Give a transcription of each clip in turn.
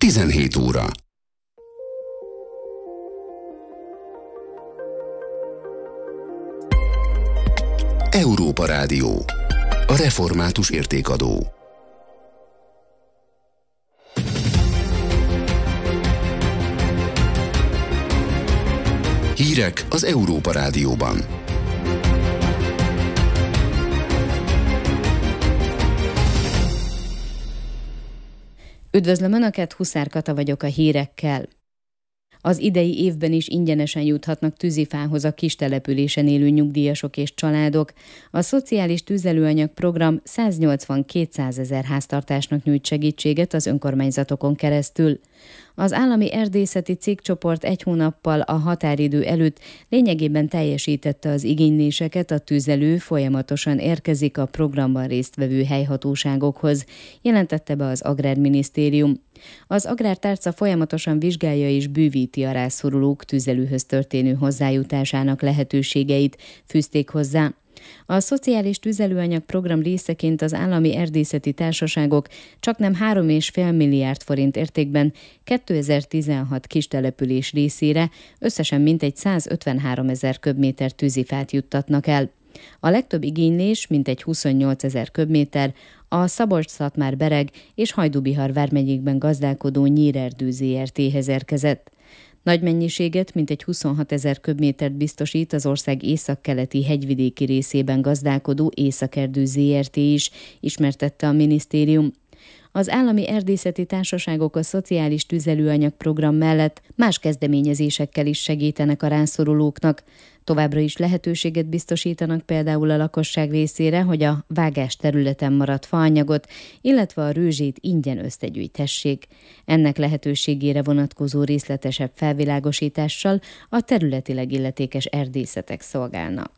17 óra. Európa Rádió. A református értékadó. Hírek az Európa Rádióban. Üdvözlöm Önöket, Huszár Kata vagyok a hírekkel. Az idei évben is ingyenesen juthatnak tűzifához a kistelepülésen élő nyugdíjasok és családok. A Szociális Tüzelőanyag Program 180-200 ezer háztartásnak nyújt segítséget az önkormányzatokon keresztül. Az állami erdészeti cégcsoport egy hónappal a határidő előtt lényegében teljesítette az igényléseket, a tüzelő folyamatosan érkezik a programban résztvevő helyhatóságokhoz, jelentette be az Agrárminisztérium. Az Agrártárca folyamatosan vizsgálja és bővíti a rászorulók tüzelőhöz történő hozzájutásának lehetőségeit, fűzték hozzá. A Szociális Tüzelőanyag Program részeként az állami erdészeti társaságok csaknem 3,5 milliárd forint értékben 2016 kistelepülés részére összesen mintegy 153 ezer köbméter tűzifát juttatnak el. A legtöbb igénylés, mintegy 28 ezer köbméter, a Szabolcs-Szatmár-Bereg és Hajdú-Bihar vármegyékben gazdálkodó Nyírerdő Zrt-hez érkezett. Nagy mennyiséget, mintegy 26 ezer köbmétert biztosít az ország északkeleti hegyvidéki részében gazdálkodó Északerdő Zrt. Is, ismertette a minisztérium. Az állami erdészeti társaságok a Szociális Tüzelőanyag Program mellett más kezdeményezésekkel is segítenek a rászorulóknak. Továbbra is lehetőséget biztosítanak például a lakosság részére, hogy a vágás területen maradt faanyagot, illetve a rőzsét ingyen összegyűjtessék. Ennek lehetőségére vonatkozó részletesebb felvilágosítással a területileg illetékes erdészetek szolgálnak.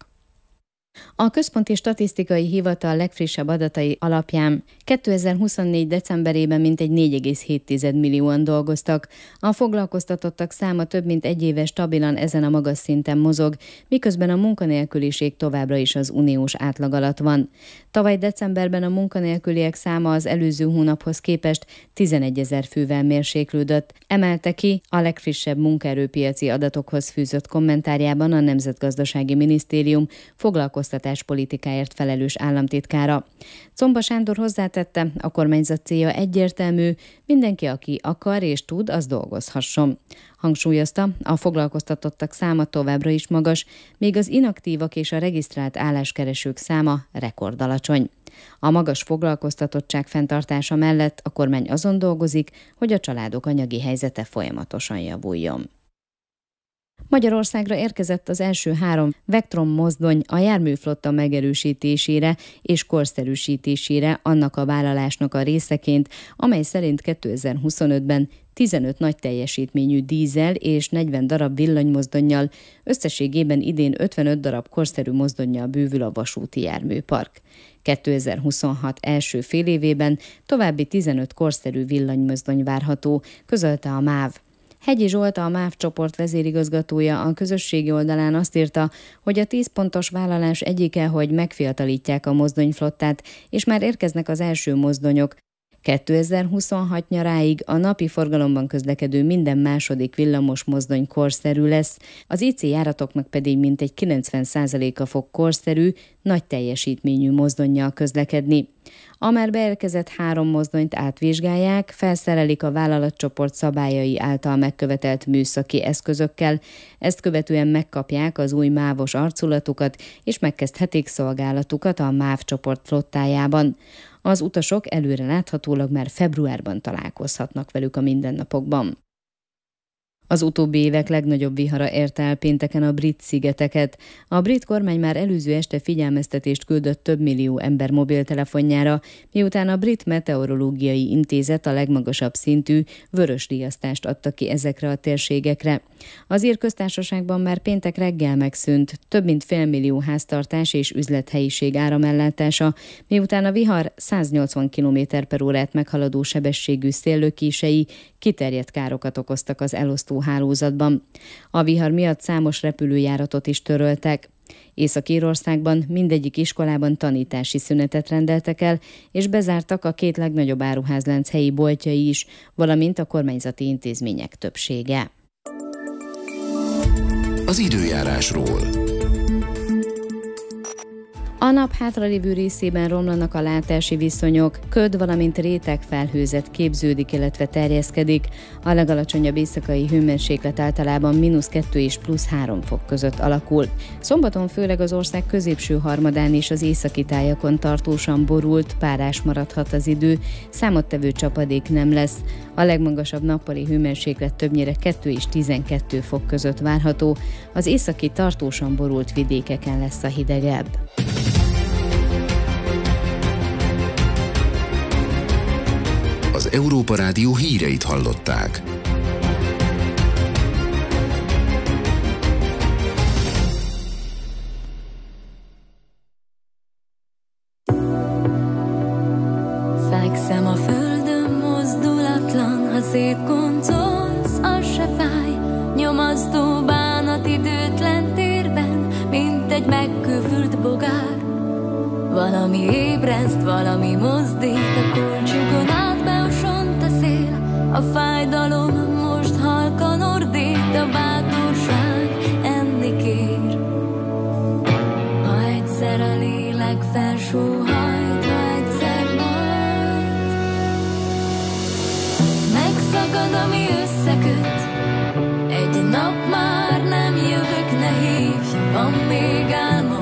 A Központi Statisztikai Hivatal legfrissebb adatai alapján 2024. decemberében mintegy 4,7 millióan dolgoztak. A foglalkoztatottak száma több mint egy éve stabilan ezen a magas szinten mozog, miközben a munkanélküliség továbbra is az uniós átlag alatt van. Tavaly decemberben a munkanélküliek száma az előző hónaphoz képest 11 ezer fővel mérséklődött, emelte ki a legfrissebb munkaerőpiaci adatokhoz fűzött kommentárjában a Nemzetgazdasági Minisztérium foglalkoztatáspolitikáért felelős államtitkára. Czomba Sándor hozzátette, a kormányzat célja egyértelmű, mindenki, aki akar és tud, az dolgozhasson. Hangsúlyozta, a foglalkoztatottak száma továbbra is magas, míg az inaktívak és a regisztrált álláskeresők száma rekordalacsony. A magas foglalkoztatottság fenntartása mellett a kormány azon dolgozik, hogy a családok anyagi helyzete folyamatosan javuljon. Magyarországra érkezett az első 3 Vectron mozdony a járműflotta megerősítésére és korszerűsítésére, annak a vállalásnak a részeként, amely szerint 2025-ben 15 nagy teljesítményű dízel és 40 darab villanymozdonnyal, összességében idén 55 darab korszerű mozdonnyal bővül a vasúti járműpark. 2026 első félévében további 15 korszerű villanymozdony várható, közölte a MÁV. Hegyi Zsolt, a MÁV csoport vezérigazgatója a közösségi oldalán azt írta, hogy a 10 pontos vállalás egyike, hogy megfiatalítják a mozdonyflottát, és már érkeznek az első mozdonyok. 2026 nyaráig a napi forgalomban közlekedő minden második villamos mozdony korszerű lesz, az IC járatoknak pedig mintegy 90%-a fog korszerű, nagy teljesítményű mozdonnyal közlekedni. A már beérkezett 3 mozdonyt átvizsgálják, felszerelik a vállalatcsoport szabályai által megkövetelt műszaki eszközökkel, ezt követően megkapják az új MÁV-os arculatukat, és megkezdhetik szolgálatukat a MÁV csoport flottájában. Az utasok előre láthatólag már februárban találkozhatnak velük a mindennapokban. Az utóbbi évek legnagyobb vihara érte el pénteken a brit szigeteket. A brit kormány már előző este figyelmeztetést küldött több millió ember mobiltelefonjára, miután a Brit Meteorológiai Intézet a legmagasabb szintű vörös riasztást adta ki ezekre a térségekre. Az Ír Köztársaságban már péntek reggel megszűnt több mint félmillió háztartás és üzlethelyiség áramellátása, miután a vihar 180 km/órát meghaladó sebességű széllökései kiterjedt károkat okoztak az elosztó hálózatban. A vihar miatt számos repülőjáratot is töröltek. Észak-Írországban mindegyik iskolában tanítási szünetet rendeltek el, és bezártak a 2 legnagyobb áruházlánc helyi boltjai is, valamint a kormányzati intézmények többsége. Az időjárásról. A nap hátralévő részében romlanak a látási viszonyok, köd, valamint rétegfelhőzet képződik, illetve terjeszkedik. A legalacsonyabb éjszakai hőmérséklet általában -2 és +3 fok között alakul. Szombaton főleg az ország középső harmadán és az északi tájakon tartósan borult, párás maradhat az idő, számottevő csapadék nem lesz. A legmagasabb nappali hőmérséklet többnyire 2 és 12 fok között várható, az északi tartósan borult vidékeken lesz a hidegebb. Az Európa Rádió híreit hallották. Fekszem a földön mozdulatlan, ha szétkoncolsz, az se fáj. Nyomasztó bánat időtlen térben, mint egy megkövült bogár. Valami ébreszt, valami mozdít, a kulcsukon átbeosont a szél. A fájdalom most halkan ordít, a bátorság enni kér. Ha egyszer a lélek felsóhajt, ha egyszer majd megszakad, ami összeköt, egy nap már nem jövök, ne hívj, van még álmom.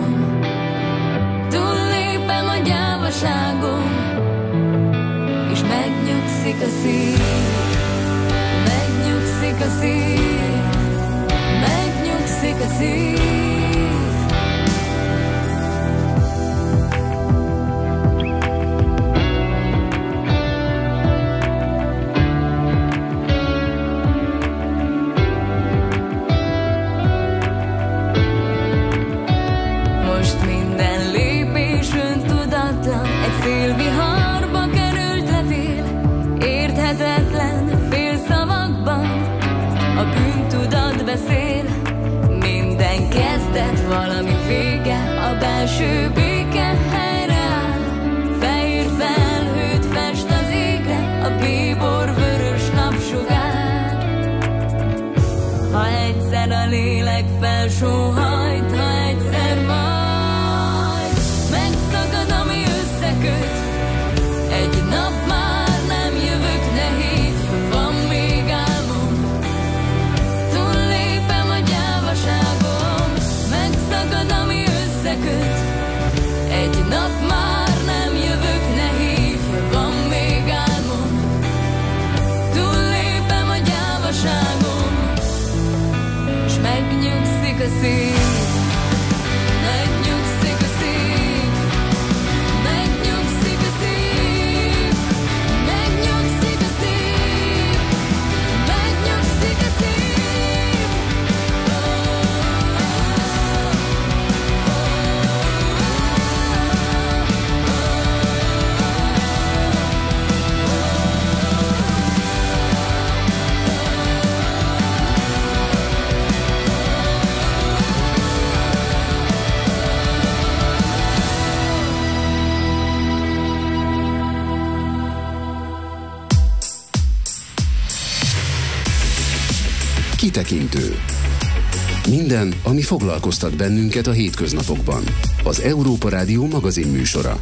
Túllépem a gyávaságom, és megnyugszik a szív, megnyugszik a szív, megnyugszik a szív. Most minden lépés öntudatlan, egy szélviharba került levél, érthetetlen félszavakban a bűntudat beszél. Minden kezdet, valami vége, a belső béke helyreáll. Fehér felhőt fest az égre, a bíbor vörös napsugár. Ha egyszer a lélek felsóhajt, ha egyszer majd megszakad, ami összeköt, egy nap már nem jövök, ne hívj, van még álmom. Túllépem a gyávaságom, megszakad, ami összeköt, egy nap már nem jövök, ne hívj, van még álmom. Túllépem a gyávaságom, s megnyugszik a szív. Megnyugszik a szív, megnyugszik a szív, megnyugszik a szív, megnyugszik a szív. Kitekintő. Minden, ami foglalkoztat bennünket a hétköznapokban. Az Európa Rádió magazin műsora.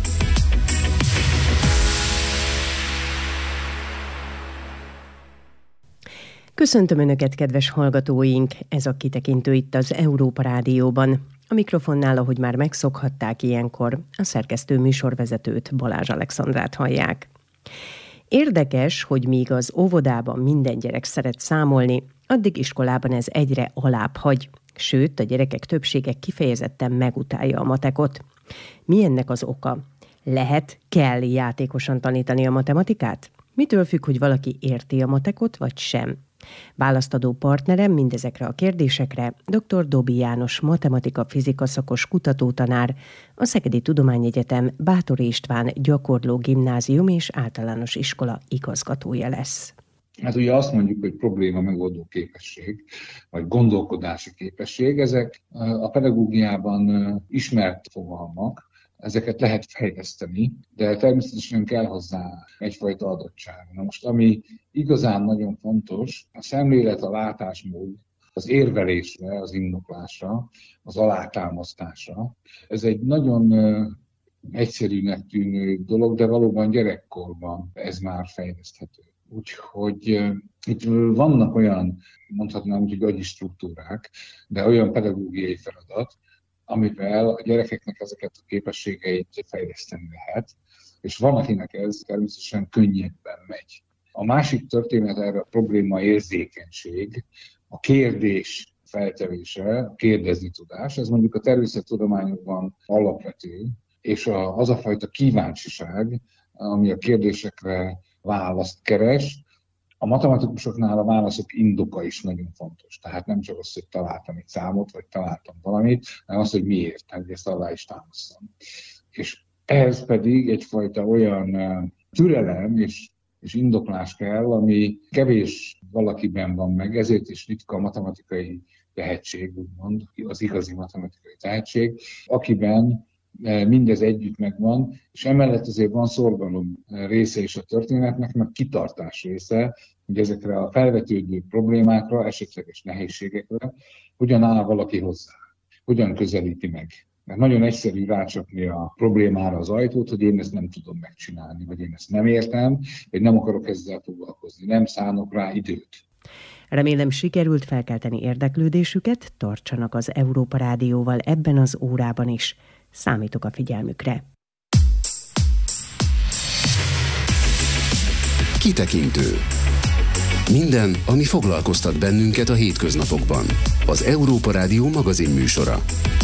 Köszöntöm Önöket, kedves hallgatóink! Ez a Kitekintő itt az Európa Rádióban. A mikrofonnál, ahogy már megszokhatták ilyenkor, a szerkesztő műsorvezetőt, Balázs Alexandrát hallják. Érdekes, hogy míg az óvodában minden gyerek szeret számolni, addig iskolában ez egyre alább hagy, sőt, a gyerekek többsége kifejezetten megutálja a matekot. Mi ennek az oka? Kell játékosan tanítani a matematikát? Mitől függ, hogy valaki érti a matekot, vagy sem? Választadó partnerem mindezekre a kérdésekre dr. Dobi János matematika-fizika szakos kutatótanár, a Szegedi Tudományegyetem Báthori István gyakorló gimnázium és általános iskola igazgatója lesz. Hát ugye azt mondjuk, hogy probléma megoldó képesség, vagy gondolkodási képesség, ezek a pedagógiában ismert fogalmak, ezeket lehet fejleszteni, de természetesen kell hozzá egyfajta adottság. Na most, ami igazán nagyon fontos, a szemlélet, a látásmód, az érvelésre, az indoklásra, az alátámasztásra. Ez egy nagyon egyszerűnek tűnő dolog, de valóban gyerekkorban ez már fejleszthető. Úgyhogy itt vannak olyan, mondhatnám, hogy agyi struktúrák, de olyan pedagógiai feladat, amivel a gyerekeknek ezeket a képességeit fejleszteni lehet, és van, akinek ez természetesen könnyebben megy. A másik történet erre a probléma érzékenység, a kérdés feltevése, a kérdezni tudás, ez mondjuk a természettudományokban alapvető, és az a fajta kíváncsiság, ami a kérdésekre választ keres. A matematikusoknál a válaszok indoka is nagyon fontos. Tehát nem csak az, hogy találtam egy számot, vagy találtam valamit, hanem az, hogy miért, hogy ezt alá is támasztom. És ehhez pedig egyfajta olyan türelem és indoklás kell, ami kevés valakiben van meg, ezért is ritka a matematikai tehetség, úgymond, az igazi matematikai tehetség, akiben mindez együtt megvan, és emellett azért van szorgalom része is a történetnek, meg kitartás része, hogy ezekre a felvetődő problémákra, esetleges nehézségekre hogyan áll valaki hozzá, hogyan közelíti meg. Mert nagyon egyszerű rácsapni a problémára az ajtót, hogy én ezt nem tudom megcsinálni, vagy én ezt nem értem, vagy nem akarok ezzel foglalkozni, nem szánok rá időt. Remélem sikerült felkelteni érdeklődésüket, tartsanak az Európa Rádióval ebben az órában is. Számítok a figyelmükre. Kitekintő. Minden, ami foglalkoztat bennünket a hétköznapokban. Az Európa Rádió magazinműsora.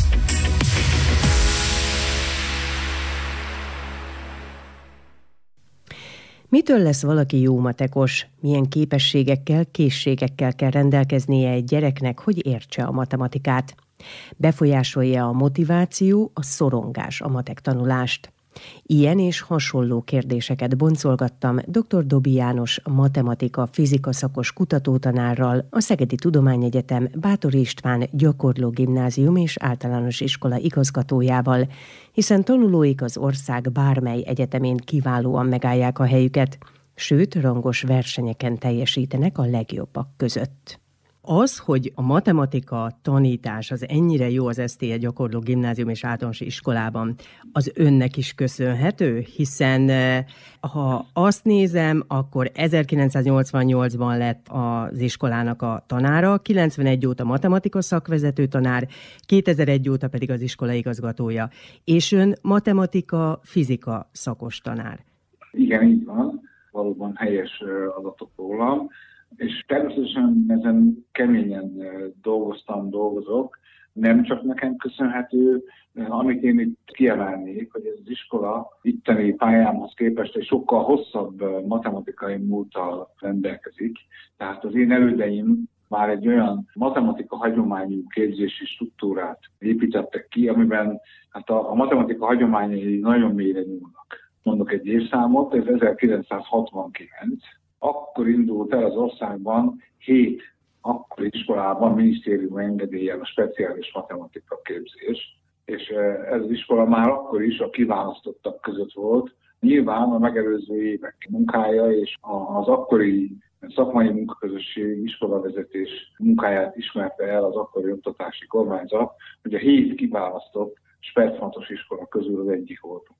Mitől lesz valaki jó matekos? Milyen képességekkel, készségekkel kell rendelkeznie egy gyereknek, hogy értse a matematikát? Befolyásolja a motiváció, a szorongás a matek tanulást? Ilyen és hasonló kérdéseket boncolgattam dr. Dobi János matematika-fizika szakos kutatótanárral, a Szegedi Tudományegyetem Báthori István Gyakorló Gimnázium és Általános Iskola igazgatójával, hiszen tanulóik az ország bármely egyetemén kiválóan megállják a helyüket, sőt, rangos versenyeken teljesítenek a legjobbak között. Az, hogy a matematika tanítás az ennyire jó az STE Gyakorló Gimnázium és Általános Iskolában, az önnek is köszönhető, hiszen ha azt nézem, akkor 1988-ban lett az iskolának a tanára, 91 óta matematika szakvezető tanár, 2001 óta pedig az iskola igazgatója, és ön matematika-fizika szakos tanár. Igen, így van, valóban helyes adatok rólam. És természetesen ezen keményen dolgozok, nem csak nekem köszönhető, amit én itt kiemelnék, hogy ez az iskola itteni pályámhoz képest egy sokkal hosszabb matematikai múlttal rendelkezik. Tehát az én elődeim már egy olyan matematika hagyományú képzési struktúrát építettek ki, amiben hát a matematika hagyományai nagyon mélyre nyúlnak. Mondok egy évszámot, ez 1969. Akkor indult el az országban 7 akkori iskolában minisztérium engedéllyel a speciális matematika képzés, és ez az iskola már akkor is a kiválasztottak között volt. Nyilván a megelőző évek munkája és az akkori szakmai munkaközösség, iskolavezetés munkáját ismerte el az akkori oktatási kormányzat, hogy a 7 kiválasztott speciális iskola közül az egyik voltunk.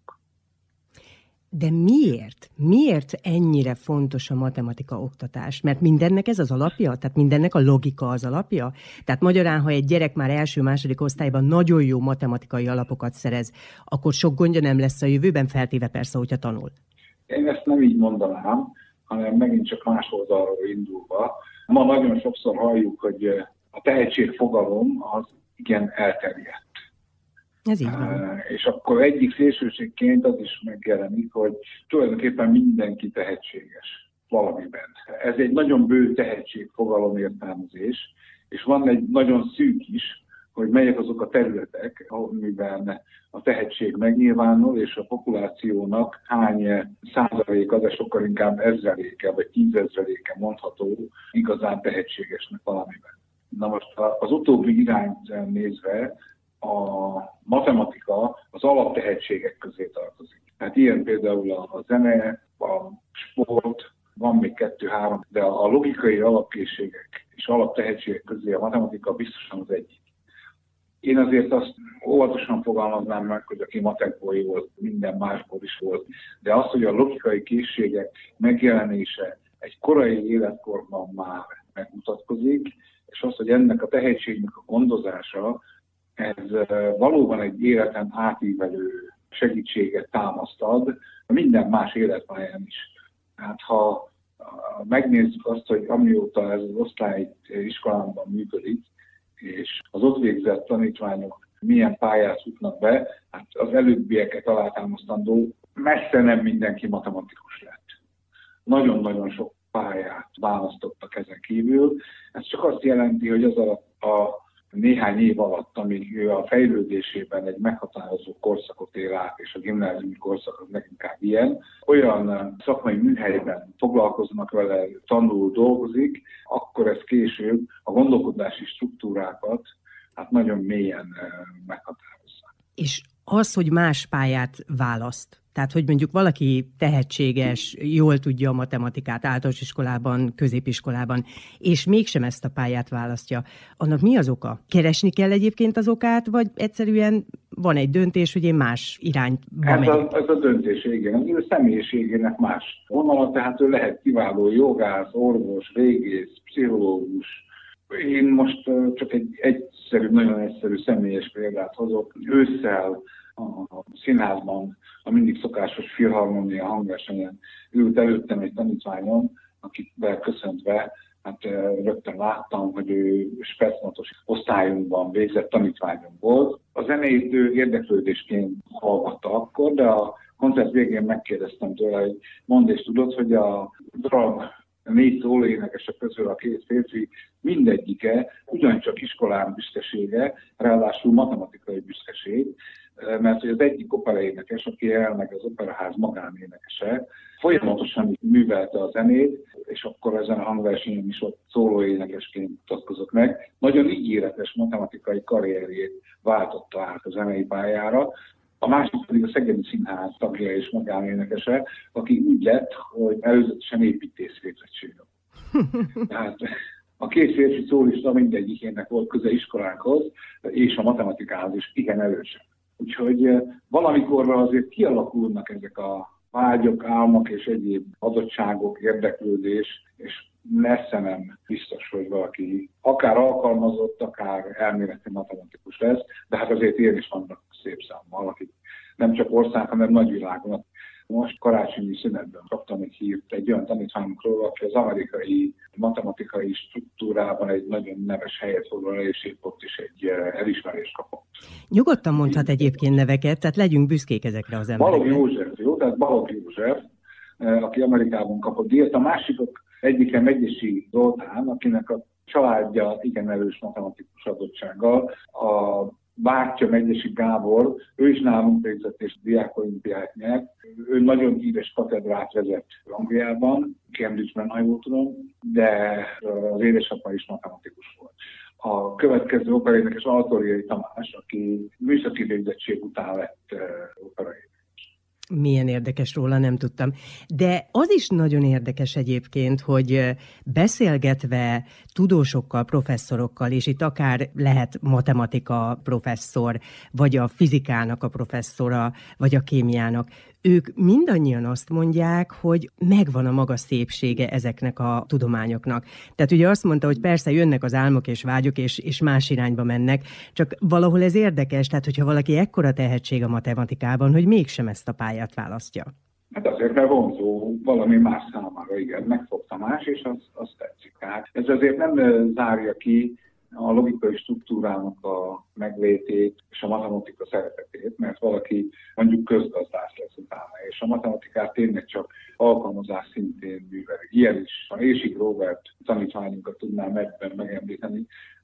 De miért? Miért ennyire fontos a matematika oktatás? Mert mindennek ez az alapja? Tehát mindennek a logika az alapja? Tehát magyarán, ha egy gyerek már első-második osztályban nagyon jó matematikai alapokat szerez, akkor sok gondja nem lesz a jövőben, feltéve persze, hogyha tanul. Én ezt nem így mondanám, hanem megint csak más oldalról indulva. Ma nagyon sokszor halljuk, hogy a tehetségfogalom az igen elterjedt. Ez így van. És akkor egyik szélsőségként az is megjelenik, hogy tulajdonképpen mindenki tehetséges valamiben. Ez egy nagyon bő tehetségfogalom értelmezés, és van egy nagyon szűk is, hogy melyek azok a területek, amiben a tehetség megnyilvánul, és a populációnak hány százalék, az sokkal inkább ezreléke, vagy 10,000-e mondható igazán tehetségesnek valamiben. Na most az utóbbi irányt nézve a matematika az alaptehetségek közé tartozik. Tehát ilyen például a zene, a sport, van még 2-3, de a logikai alapkészségek és alaptehetségek közé a matematika biztosan az egyik. Én azért azt óvatosan fogalmaznám meg, hogy aki matekból volt, minden másból is volt, de az, hogy a logikai készségek megjelenése egy korai életkorban már megmutatkozik, és az, hogy ennek a tehetségnek a gondozása, ez valóban egy életen átívelő segítséget támaszt ad, minden más életpályán is. Hát ha megnézzük azt, hogy amióta ez az osztály iskolában működik, és az ott végzett tanítványok milyen pályát jutnak be, hát az előbbieket alátámasztandó, messze nem mindenki matematikus lett. Nagyon-nagyon sok pályát választottak ezen kívül. Ez csak azt jelenti, hogy az a néhány év alatt, amíg ő a fejlődésében egy meghatározó korszakot él át, és a gimnáziumi korszak az leginkább ilyen, olyan szakmai műhelyben foglalkoznak vele, tanul, dolgozik, akkor ez később a gondolkodási struktúrákat hát nagyon mélyen meghatározza. És az, hogy más pályát választ, tehát hogy mondjuk valaki tehetséges, jól tudja a matematikát általános iskolában, középiskolában, és mégsem ezt a pályát választja, annak mi az oka? Keresni kell egyébként az okát, vagy egyszerűen van egy döntés, hogy én más irányba megyek? Ez a döntés, igen. A személyiségének más vonala, tehát ő lehet kiváló jogász, orvos, régész, pszichológus. Én most csak egy nagyon egyszerű személyes példát hozok. Ősszel a színházban a mindig szokásos filharmonia hangversenyen ült előttem egy tanítványom, akikvel köszöntve, hát rögtön láttam, hogy ő speciális osztályunkban végzett tanítványom volt. A zenét ő érdeklődésként hallgatta akkor, de a koncert végén megkérdeztem tőle, hogy mondd és tudod, hogy a drag 4 szólóénekesek közül a 2 férfi mindegyike ugyancsak iskolán büszkesége, ráadásul matematikai büszkeség, mert hogy az egyik operaénekes, aki elmegy az operaház magánénekese, folyamatosan művelte a zenét, és akkor ezen a hangversenyen is ott szólóénekesként mutatkozott meg. Nagyon ígéretes matematikai karrierjét váltotta át a zenei pályára. A másik pedig a Szegedi Színház tagja és magánénekese, aki úgy lett, hogy előzetesen építész végzettsége. Tehát a 2 férfi szólista mindegyikének volt köze iskolánkhoz, és a matematikához is igen erősen. Úgyhogy valamikorra azért kialakulnak ezek a vágyok, álmok és egyéb adottságok, érdeklődés, és messze nem biztos, hogy valaki akár alkalmazott, akár elméleti matematikus lesz, de hát azért ilyen is vannak szép számmal, akik nem csak ország, hanem nagyvilágon. Most karácsonyi szünetben kaptam egy hírt egy olyan tanítványunkról, aki az amerikai matematikai struktúrában egy nagyon neves helyet foglal, és épp ott is egy elismerést kapott. Nyugodtan mondhat egyébként neveket, tehát legyünk büszkék ezekre az emberekre. Balogh József, jó? Tehát Balogh József, aki Amerikában kapott díjat. A másikok egyike Megyesi Zoltán, akinek a családja igen erős matematikus adottsággal. A bátyja Megyesi Gábor, ő is nálunk végzett és diákolimpiát nyert. Ő nagyon híres katedrát vezet Angliában, Cambridge-ben, ha jól tudom, de az édesapa is matematikus volt. A következő operaénekes Altoriai Tamás, aki műszaki végzettség után lett operaénekes. Milyen érdekes, róla nem tudtam. De az is nagyon érdekes egyébként, hogy beszélgetve tudósokkal, professzorokkal, és itt akár lehet matematika professzor, vagy a fizikának a professzora, vagy a kémiának, ők mindannyian azt mondják, hogy megvan a maga szépsége ezeknek a tudományoknak. Tehát ugye azt mondta, hogy persze jönnek az álmok és vágyok, és más irányba mennek, csak valahol ez érdekes, tehát hogyha valaki ekkora tehetség a matematikában, hogy mégsem ezt a pályát választja. Hát azért, mert vonzó valami más számára, igen, megfogta más, és az tetszik. Tehát ez azért nem zárja ki a logikai struktúrának a meglétét és a matematika szeretetét, mert valaki mondjuk közgazdász lesz utána, és a matematikát tényleg csak alkalmazás szintén műveli. Ilyen is. A Ésig Róbert tanítványunkat tudnám ebben megemlíteni,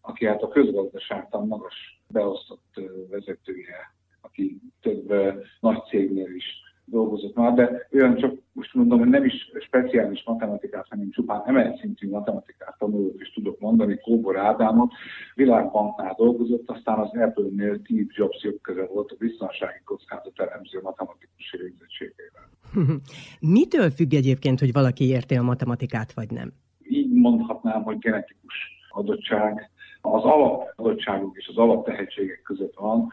aki hát a közgazdaságtan magas beosztott vezetője, aki több nagy cégnél is dolgozott már, de olyan csak most mondom, hogy nem is speciális matematikát, hanem csupán emelt szintű matematikát tanulót is tudok mondani. Kóbor Ádámot Világbanknál dolgozott, aztán az Apple-nél Steve Jobs jobb köze volt a biztonsági kockázat elemző matematikus végzettségével. Mitől függ egyébként, hogy valaki érti a matematikát, vagy nem? Így mondhatnám, hogy genetikus adottság. Az alapadottságok és az alaptehetségek között van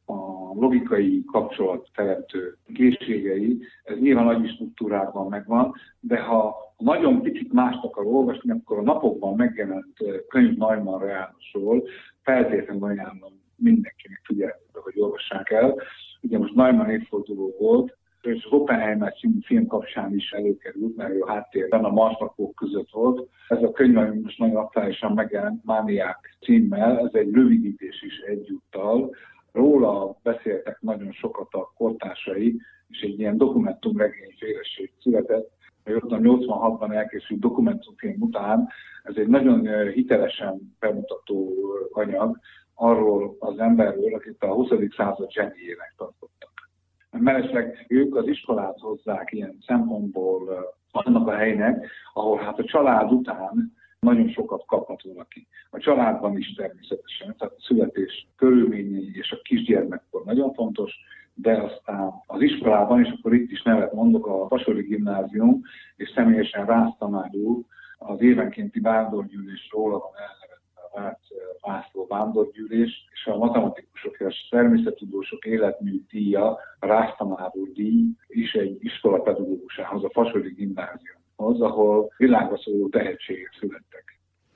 a logikai kapcsolatteremtő készségei, ez nyilván agyi struktúrában megvan, de ha nagyon picit mást akar olvasni, akkor a napokban megjelent könyv Neumann Jánosról feltétlenül ajánlom mindenkinek figyelmetbe, hogy olvassák el. Ugye most Neumann évforduló volt, és az Oppenheimer című film kapcsán is előkerült, mert a háttérben a marslakók között volt. Ez a könyv, ami most nagyon aktuálisan megjelent, Mániák címmel, ez egy rövidítés is egyúttal. Róla beszéltek nagyon sokat a kortársai, és egy ilyen dokumentumregényféleség született. Ott a 86-ban elkészült dokumentumfilm után ez egy nagyon hitelesen bemutató anyag arról az emberről, akit a 20. század zseniének tartottak. Mellesleg ők az iskolát hozzák ilyen szempontból annak a helynek, ahol hát a család után nagyon sokat kaphat valaki. A családban is természetesen, tehát a születés körülményei és a kisgyermekkor nagyon fontos, de aztán az iskolában, és akkor itt is nevet mondok, a Vasori Gimnázium, és személyesen Rász tanár úr, az évenkénti vándorgyűlés róla van elnevezve a László vándorgyűlés, és a matematikusok és a természettudósok életmű díja, a Rász tanár úr díj is egy iskolapedagógusához, a Vasori Gimnáziumhoz, ahol világra szóló tehetségek születtek.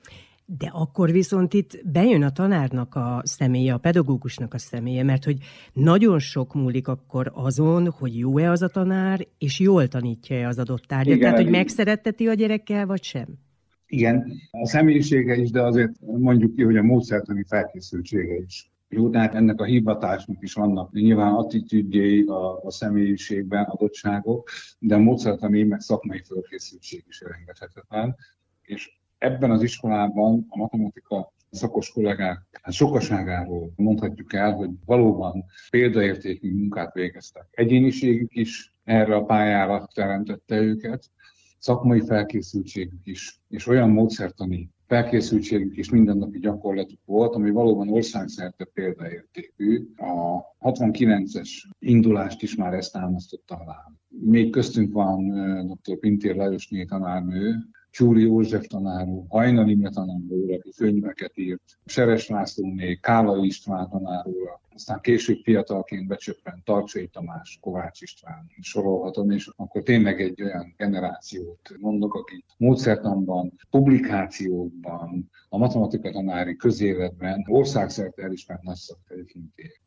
De akkor viszont itt bejön a tanárnak a személye, a pedagógusnak a személye, mert hogy nagyon sok múlik akkor azon, hogy jó-e az a tanár, és jól tanítja-e az adott tárgyat. Igen, tehát, hogy megszeretteti a gyerekkel, vagy sem? Igen, a személyisége is, de azért mondjuk ki, hogy a módszertani felkészültsége is. Jó, tehát ennek a hivatásnak is vannak nyilván attitűdjei a személyiségben, adottságok, de a módszertani meg szakmai felkészültség is elengedhetetlen. És ebben az iskolában a matematika szakos kollégák sokaságáról mondhatjuk el, hogy valóban példaértékű munkát végeztek. Egyéniségük is erre a pályára teremtette őket, szakmai felkészültségük is, és olyan módszertani felkészültségük és mindennapi gyakorlatuk volt, ami valóban országszerte példaértékű. A 69-es indulást is már ezt támasztotta alá. Még köztünk van dr. Pintér Lajosné tanárnő, Csúri József tanár úr, Hajnal Imre tanár úr, aki könyveket írt, Seres Lászlóné, Kálai István tanár úr, aztán később fiatalként becsöppent Tarcsai Tamás, Kovács István, sorolhatom, és akkor tényleg egy olyan generációt mondok, akik módszertanban, publikációkban, a matematika tanári közéletben országszerte elismert nagy szaktekintélyek.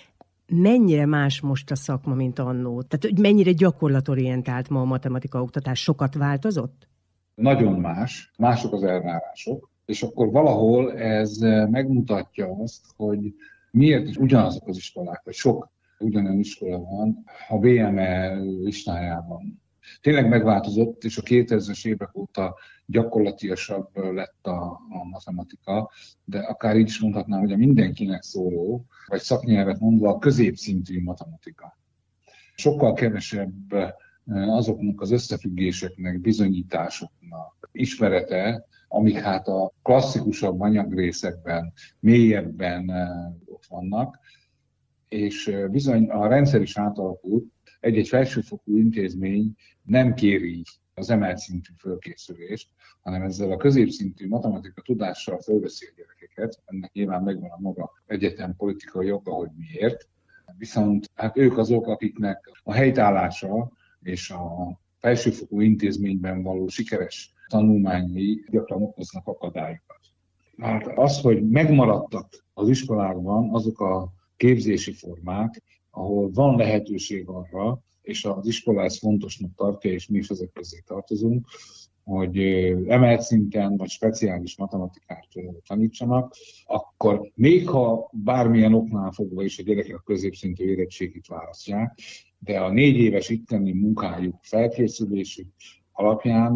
Mennyire más most a szakma, mint annó? Tehát hogy mennyire gyakorlatorientált ma a matematika oktatás? Sokat változott? Nagyon mások az elvárások, és akkor valahol ez megmutatja azt, hogy miért is ugyanazok az iskolák, vagy sok ugyanolyan iskola van a BME listájában. Tényleg megváltozott, és a 2000-es évek óta gyakorlatiasabb lett a matematika, de akár így is mondhatnám, hogy a mindenkinek szóló, vagy szaknyelvet mondva a középszintű matematika. Sokkal kevesebb azoknak az összefüggéseknek, bizonyításoknak ismerete, amik hát a klasszikusabb anyagrészekben, mélyebben ott vannak, és bizony a rendszer is átalakult, egy-egy felsőfokú intézmény nem kéri az emelt szintű fölkészülést, hanem ezzel a középszintű matematika tudással fölveszi a gyerekeket, ennek nyilván megvan a maga egyetem politikai joga, hogy miért, viszont hát ők azok, akiknek a helytállása és a felsőfokú intézményben való sikeres tanulmányai gyakran okoznak akadályokat. Hát az, hogy megmaradtak az iskolákban azok a képzési formák, ahol van lehetőség arra, és az iskola ezt fontosnak tartja, és mi is ezek közé tartozunk, hogy emelt szinten vagy speciális matematikát tanítsanak, akkor még ha bármilyen oknál fogva is a gyerekek a középszintű érettségit választják, de a 4 éves itteni munkájuk, felkészülésük alapján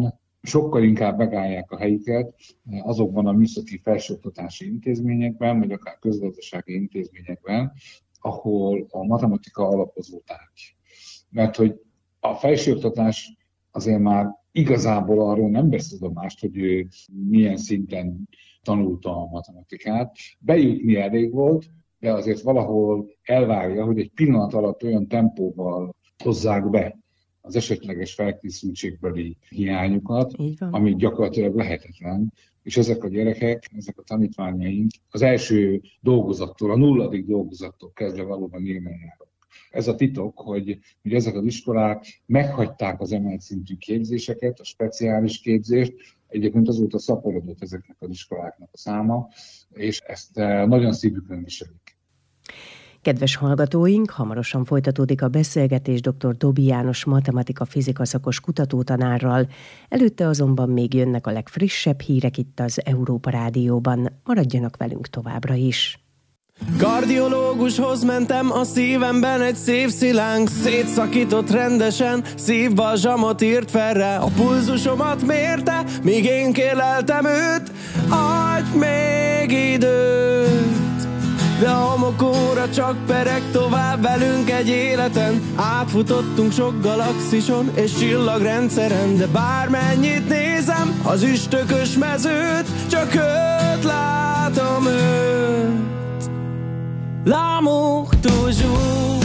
sokkal inkább megállják a helyüket azokban a műszaki felsőoktatási intézményekben, vagy akár közgazdasági intézményekben, ahol a matematika alapozó tárgy. Mert hogy a felsőoktatás azért már igazából arról nem vesz tudomást, hogy ő milyen szinten tanulta a matematikát. Bejutni elég volt, de azért valahol elvárja, hogy egy pillanat alatt olyan tempóval hozzák be az esetleges felkészültségbeli hiányukat, ami gyakorlatilag lehetetlen. És ezek a gyerekek, ezek a tanítványaink az első dolgozattól, a 0. dolgozattól kezdve valóban élmények. Ez a titok, hogy ezek az iskolák meghagyták az emelt szintű képzéseket, a speciális képzést, egyébként azóta szaporodott ezeknek az iskoláknak a száma, és ezt nagyon szívükön viselik. Kedves hallgatóink, hamarosan folytatódik a beszélgetés dr. Dobi János matematika-fizika szakos kutatótanárral, előtte azonban még jönnek a legfrissebb hírek itt az Európa Rádióban. Maradjanak velünk továbbra is! Kardiológushoz mentem, a szívemben egy szép szilánk szétszakított rendesen, szívbalzsamot írt fel rá, a pulzusomat mérte, míg én kérleltem őt, adj még időt. De a homokóra csak pereg tovább velünk egy életen, átfutottunk sok galaxison és csillagrendszeren, de bármennyit nézem az üstökös mezőt, csak őt látom, őt. L'amour toujours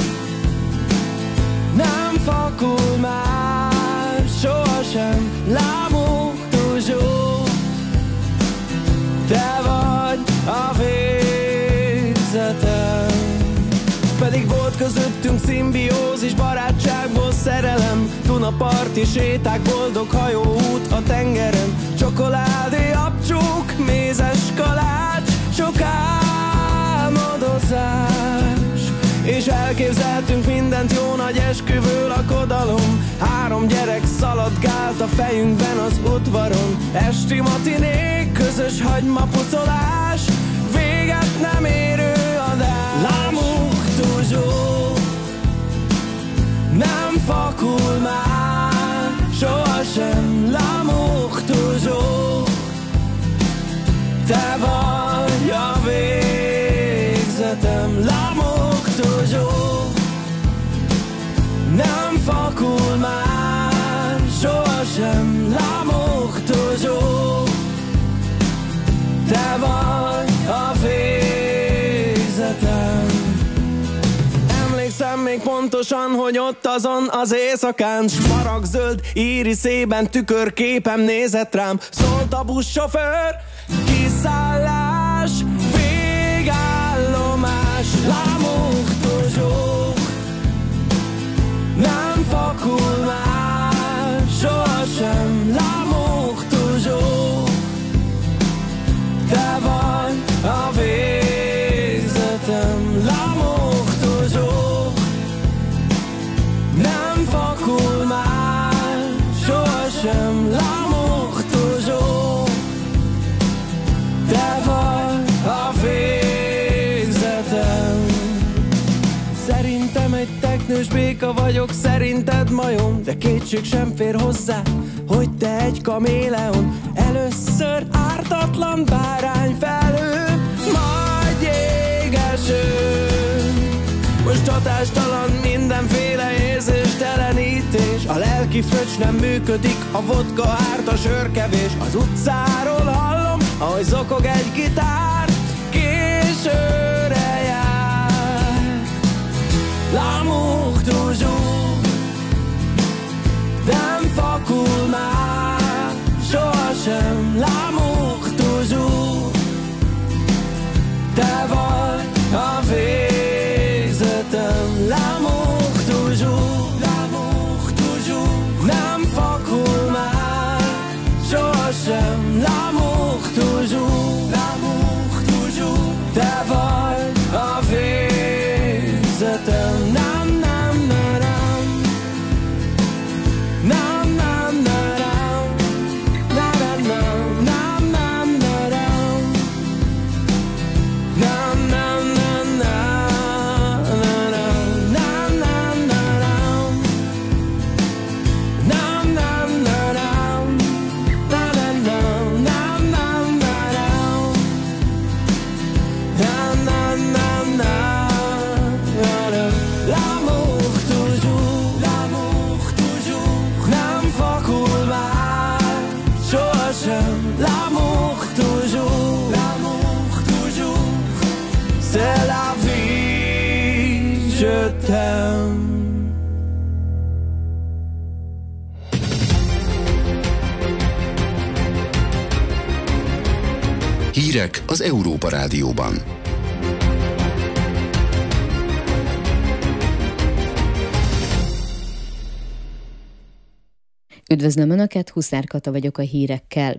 nem fakul már sohasem, l'amour toujours, te vagy a végzetem. Pedig volt közöttünk szimbiózis, barátságból szerelem, Dunaparti séták, boldog hajóút a tengeren, csokoládé, abcsók, mézes kalács, sok álmodozás. És elképzeltünk mindent, jó nagy esküvő lakodalom, 3 gyerek szaladgált a fejünkben az udvaron, esti matinék, közös hagymapucolás, véget nem érő adás. L'amour toujours nem fakul már sohasem, l'amour toujours, te vagy a végzetem. L'amour toujours nem fakul már sohasem, l'amour toujours, te vagy a végzetem. Emlékszem még pontosan, hogy ott azon az éjszakán, smaragdzöld íriszében tükörképem nézett rám, szólt a buszsofőr, kiszállás, végállomás. L'amour toujours nem fakul már sohasem, l'amour toujours, te vagy a végzetem. L'amour toujours nem fakul már sohasem, l'amour toujours, te vagy a végzetem. Szerintem egy teknős béka vagyok, szerinted majom, de kétség sem fér hozzá, hogy te egy kaméleon. Először ártatlan bárányfelhő, majd jégeső, most hatástalan mindenféle érzéstelenítés. A lelki fröccs nem működik, a vodka árt, a sörkevés. Az utcáról hallom, ahogy zokog egy gitár, későre jár. L'amour toujours nem fakul már sohasem, l'amour toujours, te vagy a végzetem. L'amour toujours nem fakul már sohasem, l'amour toujours, te vagy a végzetem. Nem, nem, nem, nem, nem, nem, előttem. Hírek az Európa Rádióban. Üdvözlöm Önöket, Huszár Kata vagyok a hírekkel.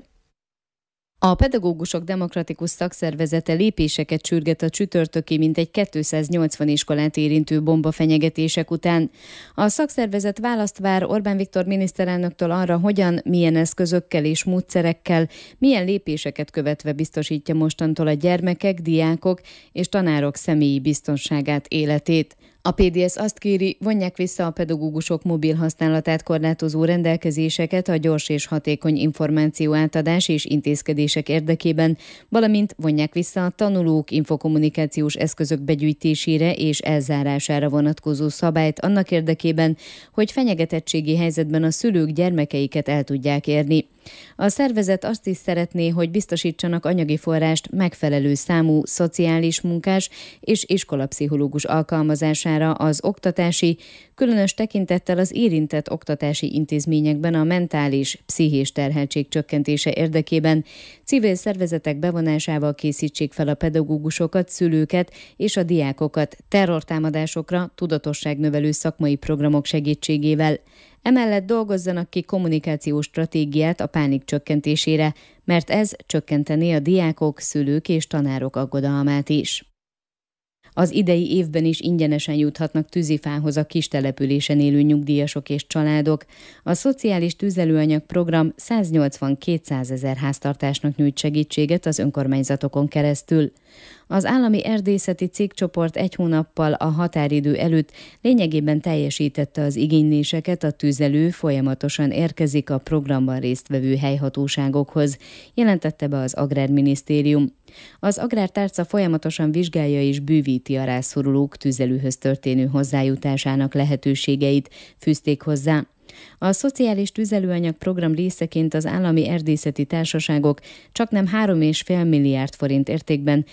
A Pedagógusok Demokratikus Szakszervezete lépéseket sürget a csütörtöki mintegy 280 iskolát érintő bombafenyegetések után. A szakszervezet választ vár Orbán Viktor miniszterelnöktől arra, hogyan, milyen eszközökkel és módszerekkel, milyen lépéseket követve biztosítja mostantól a gyermekek, diákok és tanárok személyi biztonságát, életét. A PDS azt kéri, vonják vissza a pedagógusok mobil használatát korlátozó rendelkezéseket a gyors és hatékony információátadás és intézkedések érdekében, valamint vonják vissza a tanulók infokommunikációs eszközök begyűjtésére és elzárására vonatkozó szabályt annak érdekében, hogy fenyegetettségi helyzetben a szülők gyermekeiket el tudják érni. A szervezet azt is szeretné, hogy biztosítsanak anyagi forrást megfelelő számú szociális munkás és iskolapszichológus alkalmazására az oktatási, különös tekintettel az érintett oktatási intézményekben a mentális, pszichés terheltség csökkentése érdekében civil szervezetek bevonásával készítsék fel a pedagógusokat, szülőket és a diákokat terrortámadásokra, tudatosságnövelő szakmai programok segítségével. Emellett dolgozzanak ki kommunikációs stratégiát a pánik csökkentésére, mert ez csökkentené a diákok, szülők és tanárok aggodalmát is. Az idei évben is ingyenesen juthatnak tűzifához a kistelepülésen élő nyugdíjasok és családok. A szociális tüzelőanyag program 180-200 ezer háztartásnak nyújt segítséget az önkormányzatokon keresztül. Az állami erdészeti cégcsoport 1 hónappal a határidő előtt lényegében teljesítette az igényléseket, a tüzelő folyamatosan érkezik a programban résztvevő helyhatóságokhoz, jelentette be az Agrárminisztérium. Az Agrártárca folyamatosan vizsgálja és bővíti a rászorulók tüzelőhöz történő hozzájutásának lehetőségeit, fűzték hozzá. A szociális tüzelőanyag program részeként az állami erdészeti társaságok csaknem 3,5 milliárd forint értékben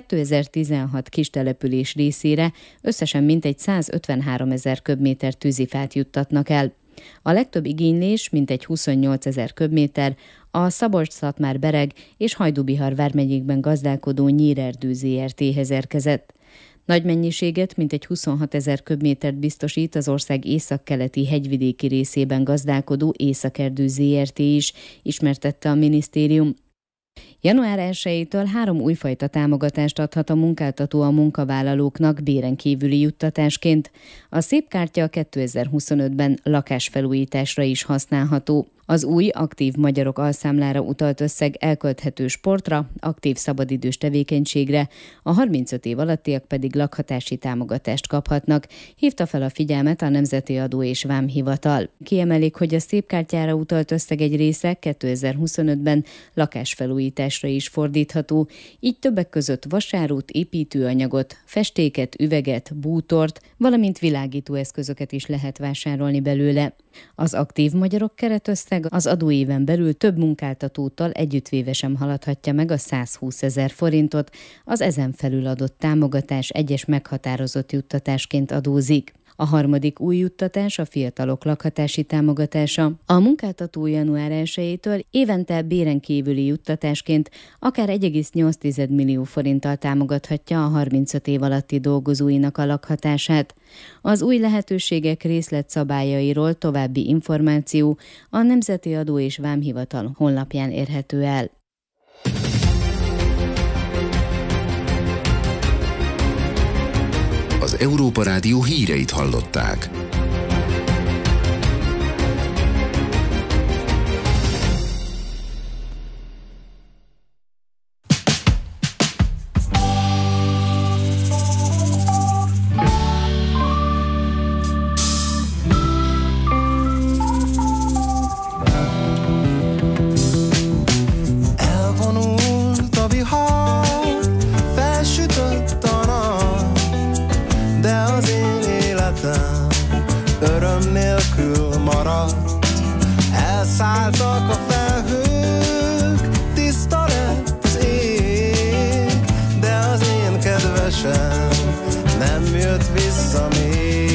2016 kistelepülés részére összesen mintegy 153 ezer köbméter tűzifát juttatnak el. A legtöbb igénylés, mintegy 28 ezer köbméter, a Szabolcs-Szatmár-Bereg és Hajdú-Bihar vármegyékben gazdálkodó Nyírerdő ZRT-hez érkezett. Nagy mennyiséget, mintegy 26 ezer köbmétert biztosít az ország északkeleti hegyvidéki részében gazdálkodó Északerdő ZRT is, ismertette a minisztérium. Január 1-től 3 újfajta támogatást adhat a munkáltató a munkavállalóknak béren kívüli juttatásként. A szép kártya 2025-ben lakásfelújításra is használható. Az új aktív magyarok alszámlára utalt összeg elkölthető sportra, aktív szabadidős tevékenységre, a 35 év alattiak pedig lakhatási támogatást kaphatnak, hívta fel a figyelmet a Nemzeti Adó és Vámhivatal. Kiemelik, hogy a szép kártyára utalt összeg egy része 2025-ben lakásfelújításra is fordítható, így többek között vasárút, építőanyagot, festéket, üveget, bútort, valamint világítóeszközöket is lehet vásárolni belőle. Az aktív magyarok keretösszeg az adóéven belül több munkáltatótól együttvéve sem haladhatja meg a 120 ezer forintot, az ezen felül adott támogatás egyes meghatározott juttatásként adózik. A harmadik új juttatás a fiatalok lakhatási támogatása. A munkáltató január 1-től évente béren kívüli juttatásként akár 1,8 millió forinttal támogathatja a 35 év alatti dolgozóinak a lakhatását. Az új lehetőségek részletszabályairól további információ a Nemzeti Adó és Vámhivatal honlapján érhető el. Az Európa Rádió híreit hallották. Elvonult a vihar, felsütött a nap, de az én életem öröm nélkül maradt. Elszálltak a felhők, tiszta lett az ég, de az én kedvesem nem jött vissza még.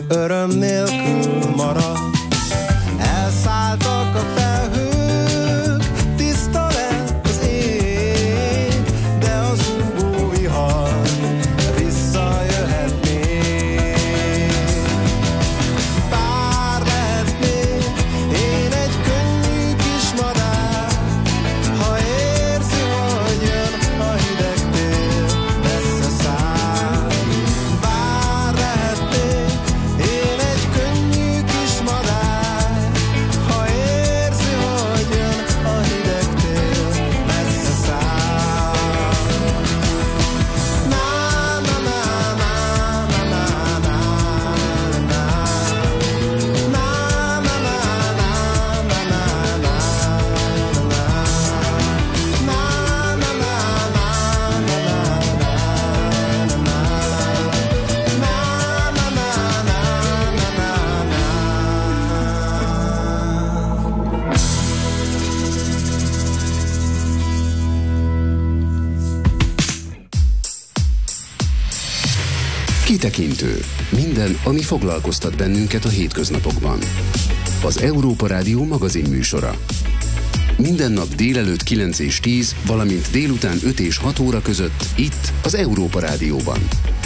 öröm nélkül marad. Elszálltak a felhők, tiszta lett az ég, de a zúgó vihar visszajöhet még. Bár lehetnék én egy könnyű kis madár, ha érzi, hogy jön a hideg tél, messze száll. Bár lehetnék én egy könnyű kis madár, ha érzi, hogy jön a hideg tél, messze száll. Na na na na na na na na na na Kitekintő. Minden, ami foglalkoztat bennünket a hétköznapokban. Az Európa Rádió magazin műsora. Minden nap délelőtt 9 és 10, valamint délután 5 és 6 óra között itt az Európa Rádióban.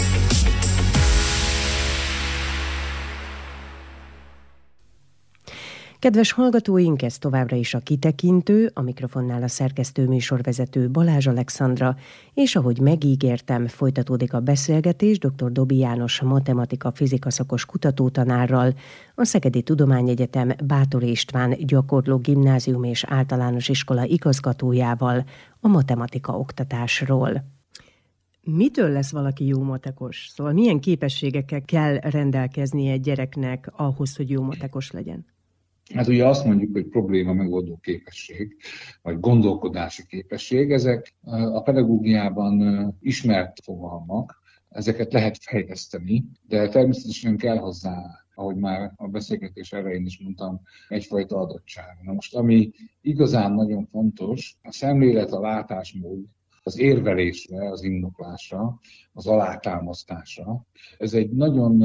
Kedves hallgatóink, ez továbbra is a Kitekintő, a mikrofonnál a szerkesztő műsorvezető Balázs Alexandra, és ahogy megígértem, folytatódik a beszélgetés dr. Dobi János matematika-fizika szakos kutatótanárral, a Szegedi Tudományegyetem Báthori István gyakorló gimnázium és általános iskola igazgatójával a matematika oktatásról. Mitől lesz valaki jó matekos? Szóval milyen képességekkel kell rendelkeznie egy gyereknek ahhoz, hogy jó matekos legyen? Hát ugye azt mondjuk, hogy probléma megoldó képesség, vagy gondolkodási képesség, ezek a pedagógiában ismert fogalmak, ezeket lehet fejleszteni, de természetesen kell hozzá, ahogy már a beszélgetés elején is mondtam, egyfajta adottság. Na most, ami igazán nagyon fontos, a szemlélet, a látásmód, az érvelésre, az indoklásra, az alátámasztásra. Ez egy nagyon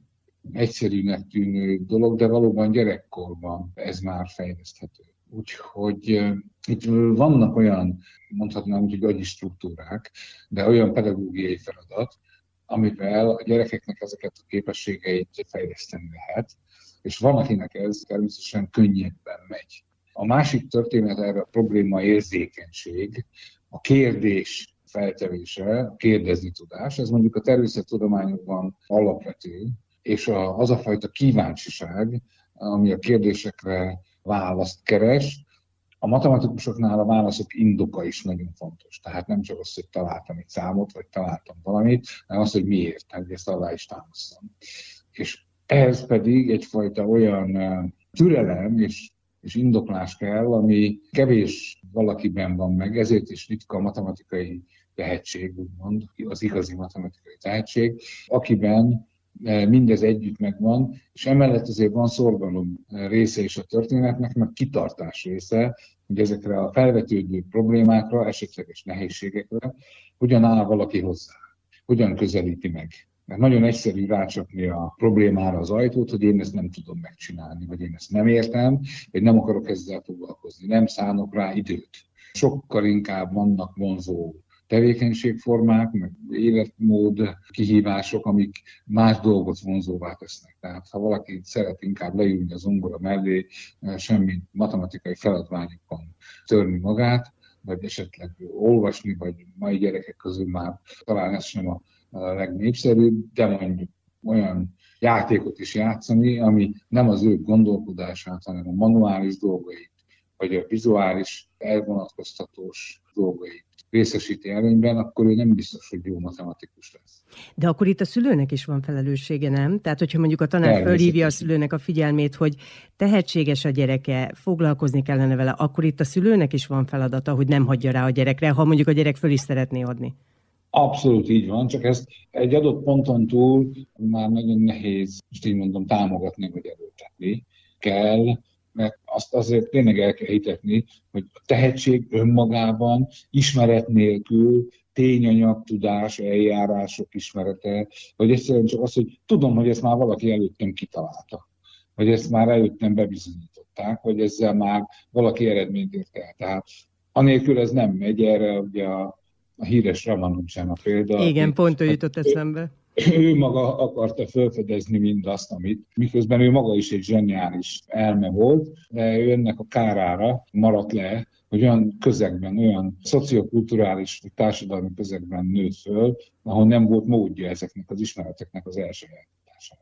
egyszerűnek tűnő dolog, de valóban gyerekkorban ez már fejleszthető. Úgyhogy itt vannak olyan, mondhatnám úgy, hogy agyi struktúrák, de olyan pedagógiai feladat, amivel a gyerekeknek ezeket a képességeit fejleszteni lehet, és van, akinek ez természetesen könnyebben megy. A másik történet erre a probléma érzékenység, a kérdés feltevése, a kérdezni tudás, ez mondjuk a természettudományokban alapvető, és az a fajta kíváncsiság, ami a kérdésekre választ keres, a matematikusoknál a válaszok indoka is nagyon fontos. Tehát nem csak az, hogy találtam egy számot, vagy találtam valamit, hanem az, hogy miért, hogy ezt alá is támasztom. És ehhez pedig egyfajta olyan türelem és indoklás kell, ami kevés valakiben van meg, ezért is ritka a matematikai tehetség, úgymond, az igazi matematikai tehetség, akiben mindez együtt megvan, és emellett azért van szorgalom része is a történetnek, meg kitartás része, hogy ezekre a felvetődő problémákra, esetleges nehézségekre hogyan áll valaki hozzá, hogyan közelíti meg. Mert nagyon egyszerű rácsapni a problémára az ajtót, hogy én ezt nem tudom megcsinálni, vagy én ezt nem értem, vagy nem akarok ezzel foglalkozni, nem szánok rá időt. Sokkal inkább vannak vonzó tevékenységformák, meg életmód kihívások, amik más dolgot vonzóvá tesznek. Tehát ha valaki szeret inkább leülni a zongora mellé, semmi matematikai feladványokon törni magát, vagy esetleg olvasni, vagy mai gyerekek közül már talán ez sem a legnépszerűbb, de mondjuk olyan játékot is játszani, ami nem az ő gondolkodását, hanem a manuális dolgait, vagy a vizuális, elvonatkoztatós dolgait részesíti előnyben, akkor ő nem biztos, hogy jó matematikus lesz. De akkor itt a szülőnek is van felelőssége, nem? Tehát, hogyha mondjuk a tanár fölhívja a szülőnek a figyelmét, hogy tehetséges a gyereke, foglalkozni kellene vele, akkor itt a szülőnek is van feladata, hogy nem hagyja rá a gyerekre, ha mondjuk a gyerek föl is szeretné adni. Abszolút így van, csak ezt egy adott ponton túl már nagyon nehéz, most így mondom, támogatni vagy erőltetni kell, mert azt azért tényleg el kell hitetni, hogy a tehetség önmagában, ismeret nélkül tényanyag, tudás, eljárások ismerete, vagy egyszerűen csak az, hogy tudom, hogy ezt már valaki előttem kitalálta, vagy ezt már előttem bebizonyították, vagy ezzel már valaki eredményt ért el. Tehát anélkül ez nem megy, erre ugye a híres Ramanujan a példa. Igen, pont ő jutott eszembe. Ő maga akarta felfedezni mindazt, miközben ő maga is egy zseniális elme volt, de ő ennek a kárára maradt le, hogy olyan közegben, olyan szociokulturális, társadalmi közegben nőtt föl, ahol nem volt módja ezeknek az ismereteknek az elsajátítására.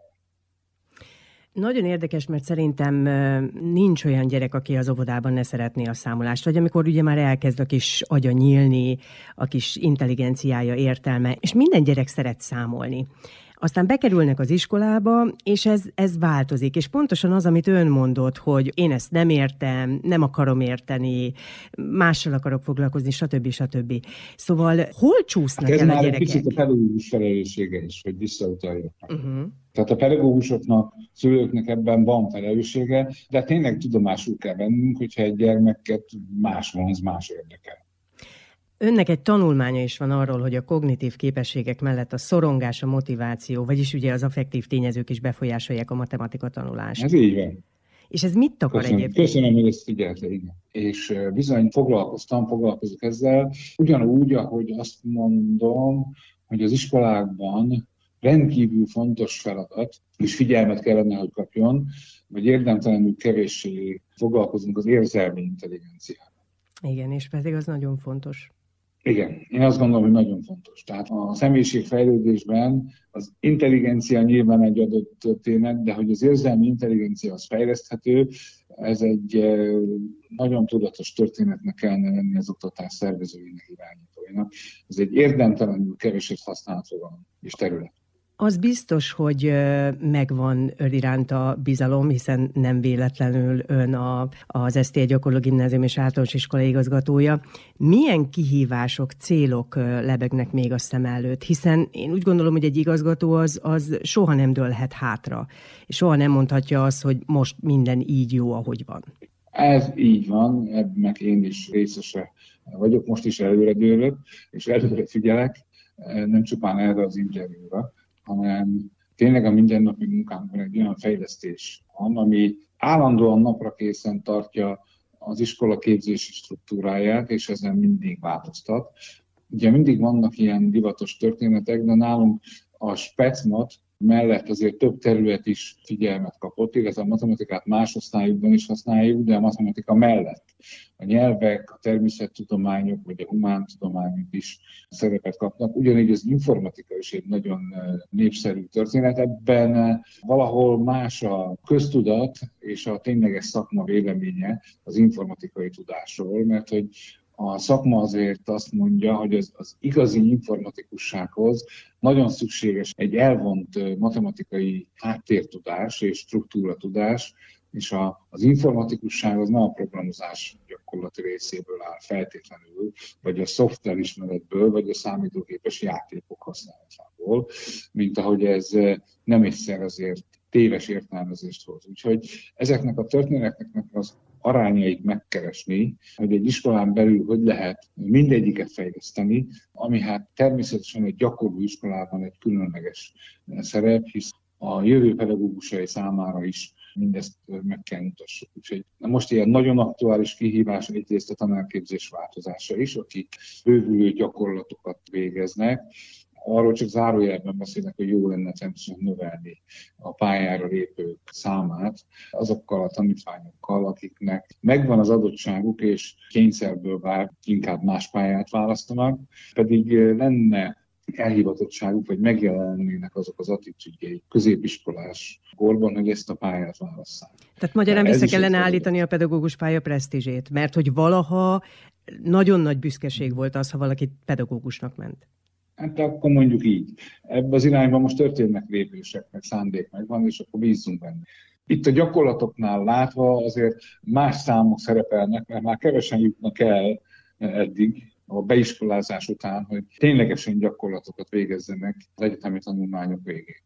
Nagyon érdekes, mert szerintem nincs olyan gyerek, aki az óvodában ne szeretné a számolást, vagy amikor ugye már elkezd a kis agya nyílni, a kis intelligenciája, értelme, és minden gyerek szeret számolni. Aztán bekerülnek az iskolába, és ez változik. És pontosan az, amit ön mondott, hogy én ezt nem értem, nem akarom érteni, mással akarok foglalkozni, stb. Szóval hol csúsznak el a gyerekek? Ez már egy picit a pedagógus felelőssége is, hogy visszautaljak. Tehát a pedagógusoknak, szülőknek ebben van felelőssége, de tényleg tudomásul kell vennünk, hogyha egy gyermeket más vonz, más érdekel. Önnek egy tanulmánya is van arról, hogy a kognitív képességek mellett a szorongás, a motiváció, vagyis ugye az affektív tényezők is befolyásolják a matematika tanulást. Ez így van. És ez mit akar egyébként? Köszönöm, hogy ezt figyelte, igen. És bizony foglalkozok ezzel, ugyanúgy, ahogy azt mondom, hogy az iskolákban rendkívül fontos feladat, és figyelmet kellene, hogy kapjon, vagy érdemtelenül kevéssé foglalkozunk az érzelmi intelligenciával. Igen, és pedig az nagyon fontos. Igen, én azt gondolom, hogy nagyon fontos. Tehát a személyiségfejlődésben az intelligencia nyilván egy adott történet, de hogy az érzelmi intelligencia az fejleszthető, ez egy nagyon tudatos történetnek kellene lenni az oktatás szervezőinek, irányítóinak. Ez egy érdemtelenül keveset használt fogalom és terület. Az biztos, hogy megvan ön iránt a bizalom, hiszen nem véletlenül ön az STI Gyakorló Gimnázium és Általános Iskola igazgatója. Milyen kihívások, célok lebegnek még a szem előtt? Hiszen én úgy gondolom, hogy egy igazgató az soha nem dőlhet hátra, és soha nem mondhatja azt, hogy most minden így jó, ahogy van. Ez így van, ebben én is részese vagyok, most is előre dőlök, és előre figyelek, nem csupán erre az interjúra, hanem tényleg a mindennapi munkánkban egy olyan fejlesztés van, ami állandóan napra készen tartja az iskola képzési struktúráját, és ezen mindig változtat. Ugye mindig vannak ilyen divatos történetek, de nálunk a specmat mellett azért több terület is figyelmet kapott, illetve a matematikát más osztályokban is használjuk, de a matematika mellett a nyelvek, a természettudományok vagy a humántudományok is szerepet kapnak. Ugyanígy az informatika is egy nagyon népszerű történet. Ebben valahol más a köztudat és a tényleges szakma véleménye az informatikai tudásról, mert hogy a szakma azért azt mondja, hogy az igazi informatikussághoz nagyon szükséges egy elvont matematikai háttértudás és struktúratudás, és az informatikusság az nem a programozás gyakorlati részéből áll feltétlenül, vagy a szoftverismeretből, vagy a számítógépes játékok használatából, mint ahogy ez nem egyszer azért téves értelmezést hoz. Úgyhogy ezeknek a történeteknek az arányait megkeresni, hogy egy iskolán belül hogy lehet mindegyiket fejleszteni, ami hát természetesen egy gyakorló iskolában egy különleges szerep, hisz a jövő pedagógusai számára is mindezt meg kell mutassuk. Úgyhogy most ilyen nagyon aktuális kihívás egyrészt a tanárképzés változása is, akik bővülő gyakorlatokat végeznek. Arról csak zárójelben beszélnek, hogy jó lenne természetesen növelni a pályára lépők számát azokkal a tanítványokkal, akiknek megvan az adottságuk, és kényszerből bár inkább más pályát választanak, pedig lenne elhivatottságuk, vagy megjelennének azok az attitűdjeik középiskolás korban, hogy ezt a pályát válasszák. Tehát magyarán vissza kellene állítani a pedagógus pálya presztízsét, mert hogy valaha nagyon nagy büszkeség volt az, ha valaki pedagógusnak ment. Hát akkor mondjuk így. Ebben az irányban most történnek lépések, meg szándék megvan, és akkor bízzunk benne. Itt a gyakorlatoknál látva azért más számok szerepelnek, mert már kevesen jutnak el eddig a beiskolázás után, hogy ténylegesen gyakorlatokat végezzenek az egyetemi tanulmányok végén.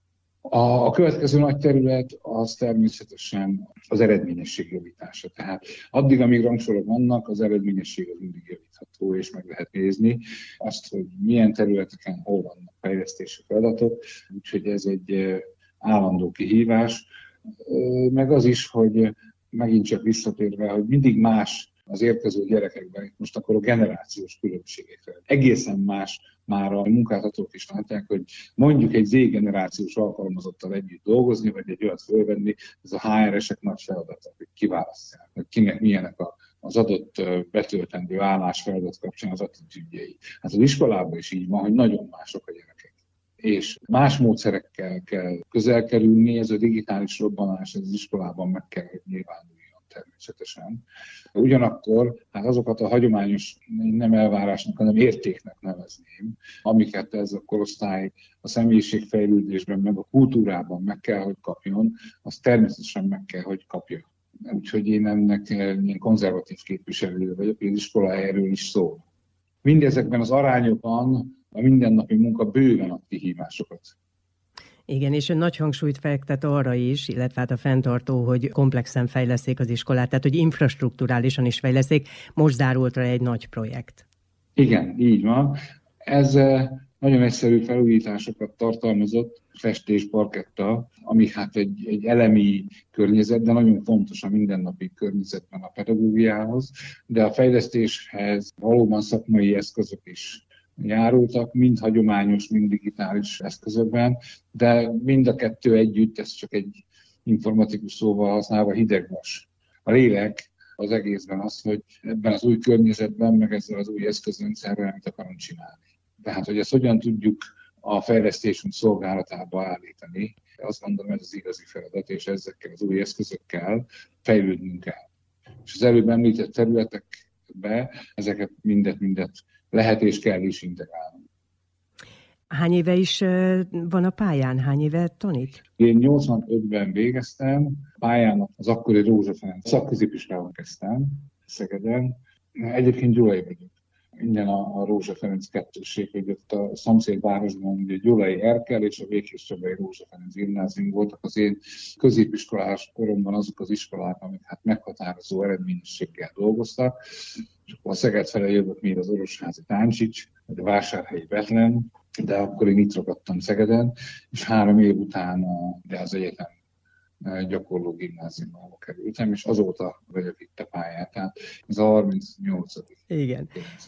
A következő nagy terület az természetesen az eredményesség javítása. Tehát addig, amíg rangsorok vannak, az eredményesség az mindig javítható, és meg lehet nézni azt, hogy milyen területeken hol vannak fejlesztési feladatok. Úgyhogy ez egy állandó kihívás. Meg az is, hogy megint csak visszatérve, hogy mindig más az érkező gyerekekben, most akkor a generációs különbségekre. Egészen más már a munkáltatók is látják, hogy mondjuk egy Z-generációs alkalmazottal együtt dolgozni, vagy egy olyat fölvenni, ez a HR-esek nagy feladata, hogy kiválasszák, hogy kinek milyenek az adott betöltendő állásfeladat kapcsán az attitűdjei. Hát az iskolában is így van, hogy nagyon mások a gyerekek. És más módszerekkel kell közel kerülni, ez a digitális robbanás az iskolában meg kell, hogy nyilvánuljon természetesen. Ugyanakkor hát azokat a hagyományos, nem elvárásnak, hanem értéknek nevezném, amiket ez a korosztály a személyiségfejlődésben, meg a kultúrában meg kell, hogy kapjon, az természetesen meg kell, hogy kapja. Úgyhogy én ennek ilyen konzervatív képviselő vagyok, hogy az iskola erről is szól. Mindezekben az arányokban a mindennapi munka bőven ad kihívásokat. Igen, és ön nagy hangsúlyt fektet arra is, illetve hát a fenntartó, hogy komplexen fejleszték az iskolát, tehát hogy infrastrukturálisan is fejleszték. Most zárult rá egy nagy projekt. Igen, így van. Ez nagyon egyszerű felújításokat tartalmazott, festés, parketta, ami hát egy elemi környezet, de nagyon fontos a mindennapi környezetben a pedagógiához, de a fejlesztéshez valóban szakmai eszközök is járultak, mind hagyományos, mind digitális eszközökben, de mind a kettő együtt, ez csak egy informatikus szóval használva hidegvas. A lélek az egészben az, hogy ebben az új környezetben, meg ezzel az új eszközrendszerrel mit akarunk csinálni. Tehát, hogy ezt hogyan tudjuk a fejlesztésünk szolgálatába állítani, azt mondom, ez az igazi feladat, és ezekkel az új eszközökkel fejlődnünk kell. És az előbb említett területekbe ezeket mindet lehet és kell is integrálni. Hány éve is van a pályán? Hány éve tanít? Én 85-ben végeztem, pályán az akkori Rózsa Ferenc szakközépiskolában kezdtem, Szegeden. Egyébként gyulai vagyok. Innen a Rózsa Ferenc kettősség, hogy ott a szomszédvárosban ugye Gyulai Erkel és a Békés Csabai Rózsa Ferenc gimnázium voltak. Az én középiskolás koromban azok az iskolák, amik hát meghatározó eredményességgel dolgoztak. És akkor a Szeged fele jövök még az Orosházi Táncsics, vagy a Vásárhelyi Betlen, de akkor én itt ragadtam Szegeden, és 3 év után az egyetem gyakorló gimnáziumába kerültem, és azóta vagyok itt a pályán, tehát ez a 38. Igen. 9.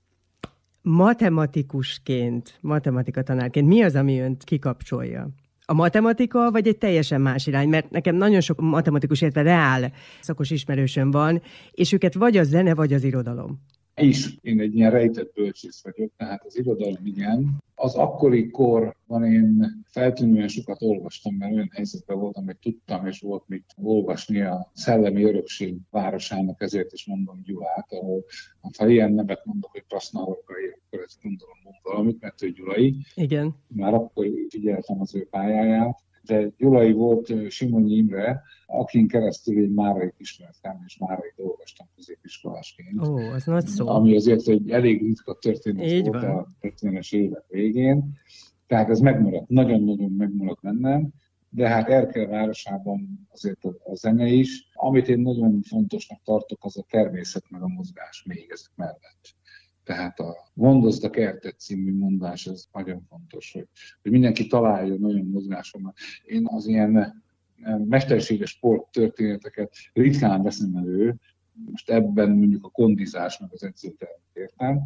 Matematikusként, matematika-tanárként mi az, ami önt kikapcsolja? A matematika, vagy egy teljesen más irány? Mert nekem nagyon sok matematikus, illetve reál szakos ismerősöm van, és őket vagy a zene, vagy az irodalom. Én egy ilyen rejtett bölcsész vagyok, tehát az irodalom igen. Az akkori korban én feltűnően sokat olvastam, mert olyan helyzetben voltam, hogy tudtam, és volt mit olvasni a szellemi örökség városának, ezért is mondom Gyulát, ahol ha ilyen nevet mondok, hogy Prasznahorkai, akkor ezt gondolom mond valamit, mert ő gyulai. Igen. Már akkor figyeltem az ő pályáját. De gyulai volt Simonyi Imre, akin keresztül én Márait ismertem, és Márait olvastam középiskolásként. Ó, az nagy szó. Ami azért egy elég ritka történet volt a 70-es évek végén. Tehát ez megmaradt, nagyon-nagyon megmaradt bennem, de hát Erkel városában azért a zene is. Amit én nagyon fontosnak tartok, az a természet meg a mozgás még ezek mellett. Tehát a Gondozd a kertet című mondás, ez nagyon fontos, hogy mindenki találjon olyan mozgásomat. Én az ilyen mesterséges sporttörténeteket ritkán veszem elő, most ebben mondjuk a kondizás meg az edzőtermet értem,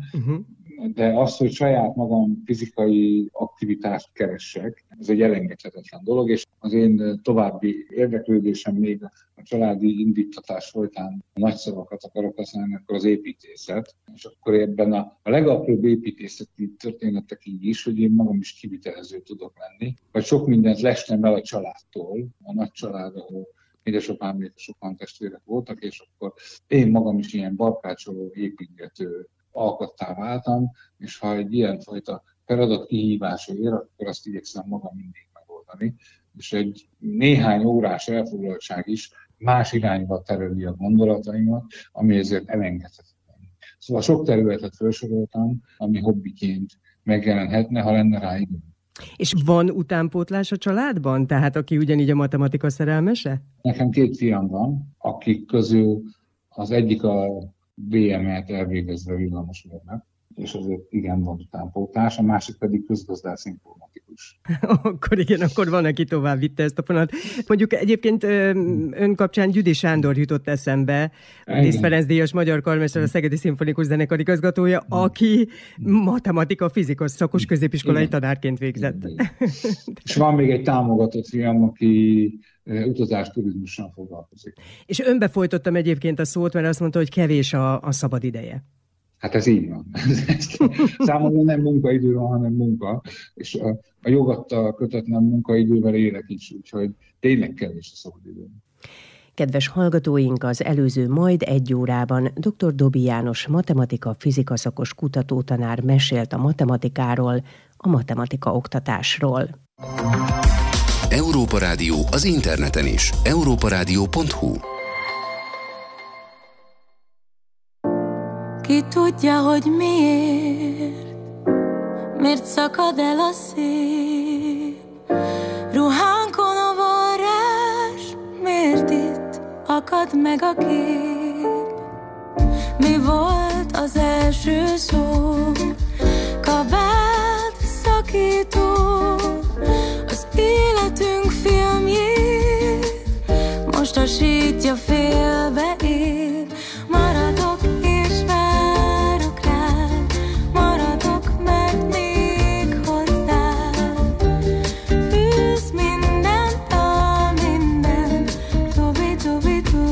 de az, hogy saját magam fizikai aktivitást keressek, ez egy elengedhetetlen dolog, és az én további érdeklődésem még a családi indítatás folytán nagy szavakat akarok használni, akkor az építészet. És akkor ebben a legapróbb építészeti történetekig is, hogy én magam is kivitelező tudok lenni, vagy sok mindent lestem el a családtól, a nagy család, ahol édesapám még sokan testvérek voltak, és akkor én magam is ilyen barkácsoló, építgető alkattá váltam, és ha egy ilyenfajta feladat kihívása ér, akkor azt igyekszem magam mindig megoldani. És egy néhány órás elfoglaltság is más irányba tereli a gondolataimat, ami ezért elengedhetetlen. Szóval sok területet felsoroltam, ami hobbiként megjelenhetne, ha lenne rá idő. És van utánpótlás a családban? Tehát aki ugyanígy a matematika szerelmese? Nekem 2 fiam van, akik közül az egyik a BM-et elvégezve villamosmérnök, és azért igen van utánpótlás, a másik pedig közgazdász informatikus. Akkor van, aki tovább vitte ezt a fonat. Mondjuk egyébként ön kapcsán Gyüdi Sándor jutott eszembe, Liszt Ferenc díjas magyar karmester, a Szegedi Szimfonikus Zenekar igazgatója, aki matematika, fizikus szakos középiskolai tanárként végzett. És van még egy támogatott fiam, aki utazásturizmussal foglalkozik. És önbe folytottam egyébként a szót, mert azt mondta, hogy kevés a szabad ideje. Hát ez így van. Számomra nem munkaidő van, hanem munka. És a jogattal kötetlen munkaidővel élek is, úgyhogy tényleg kevés a szabadidő. Kedves hallgatóink, az előző majd 1 órában dr. Dobi János matematika-fizika szakos kutatótanár mesélt a matematikáról, a matematika oktatásról. Európa Rádió az interneten is. europaradio.hu. Ki tudja, hogy miért szakad el a szép ruhánkon a varrás, miért itt akad meg a kép? Mi volt az első szó? Kabát szakító, az életünk filmjét mostasítja félbe év. Maradok és várok rád, maradok, mert még hozzád fűz mindent a minden, tubi-tubi-tú.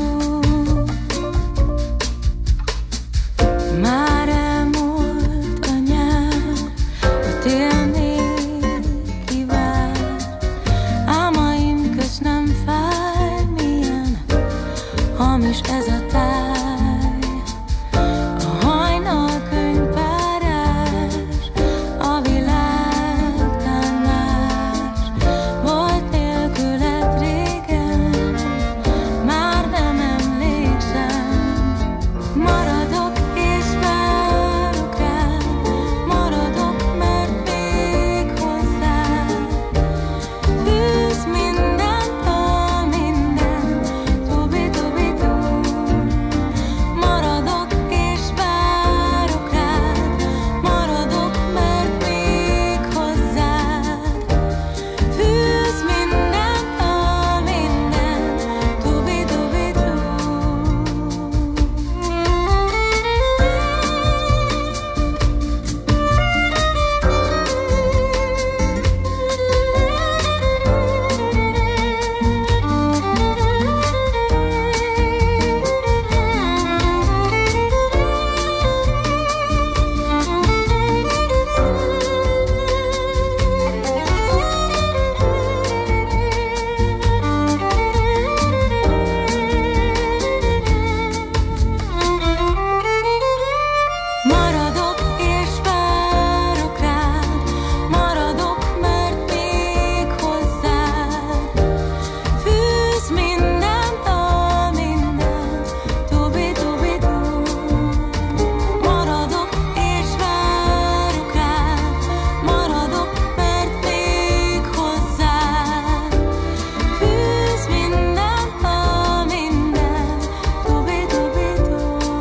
Már elmúlt a nyár, a tél még kivár, álmaim köz nem fáj, milyen hamis ez a táj. A hajnal könyvpárás, a világtán más volt nélküled régen, már nem emlékszem. Maradok és várok rád, maradok, mert még hozzád fűz mindent a minden, tubi-tubi-tú. Maradok és várok rád, maradok, mert még hozzád fűz mindent a minden, tubi-tubi-tú. Maradok és várok rád, maradok, mert még hozzád fűz mindent a minden, tubi-tubi-tú. Maradok és várok rád, maradok, mert még hozzád fűz mindent a minden, tubi-tubi-tú.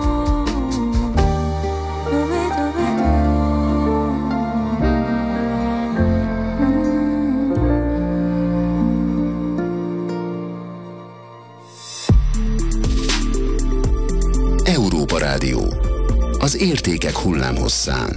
Európa Rádió. Az értékek hullámhosszán.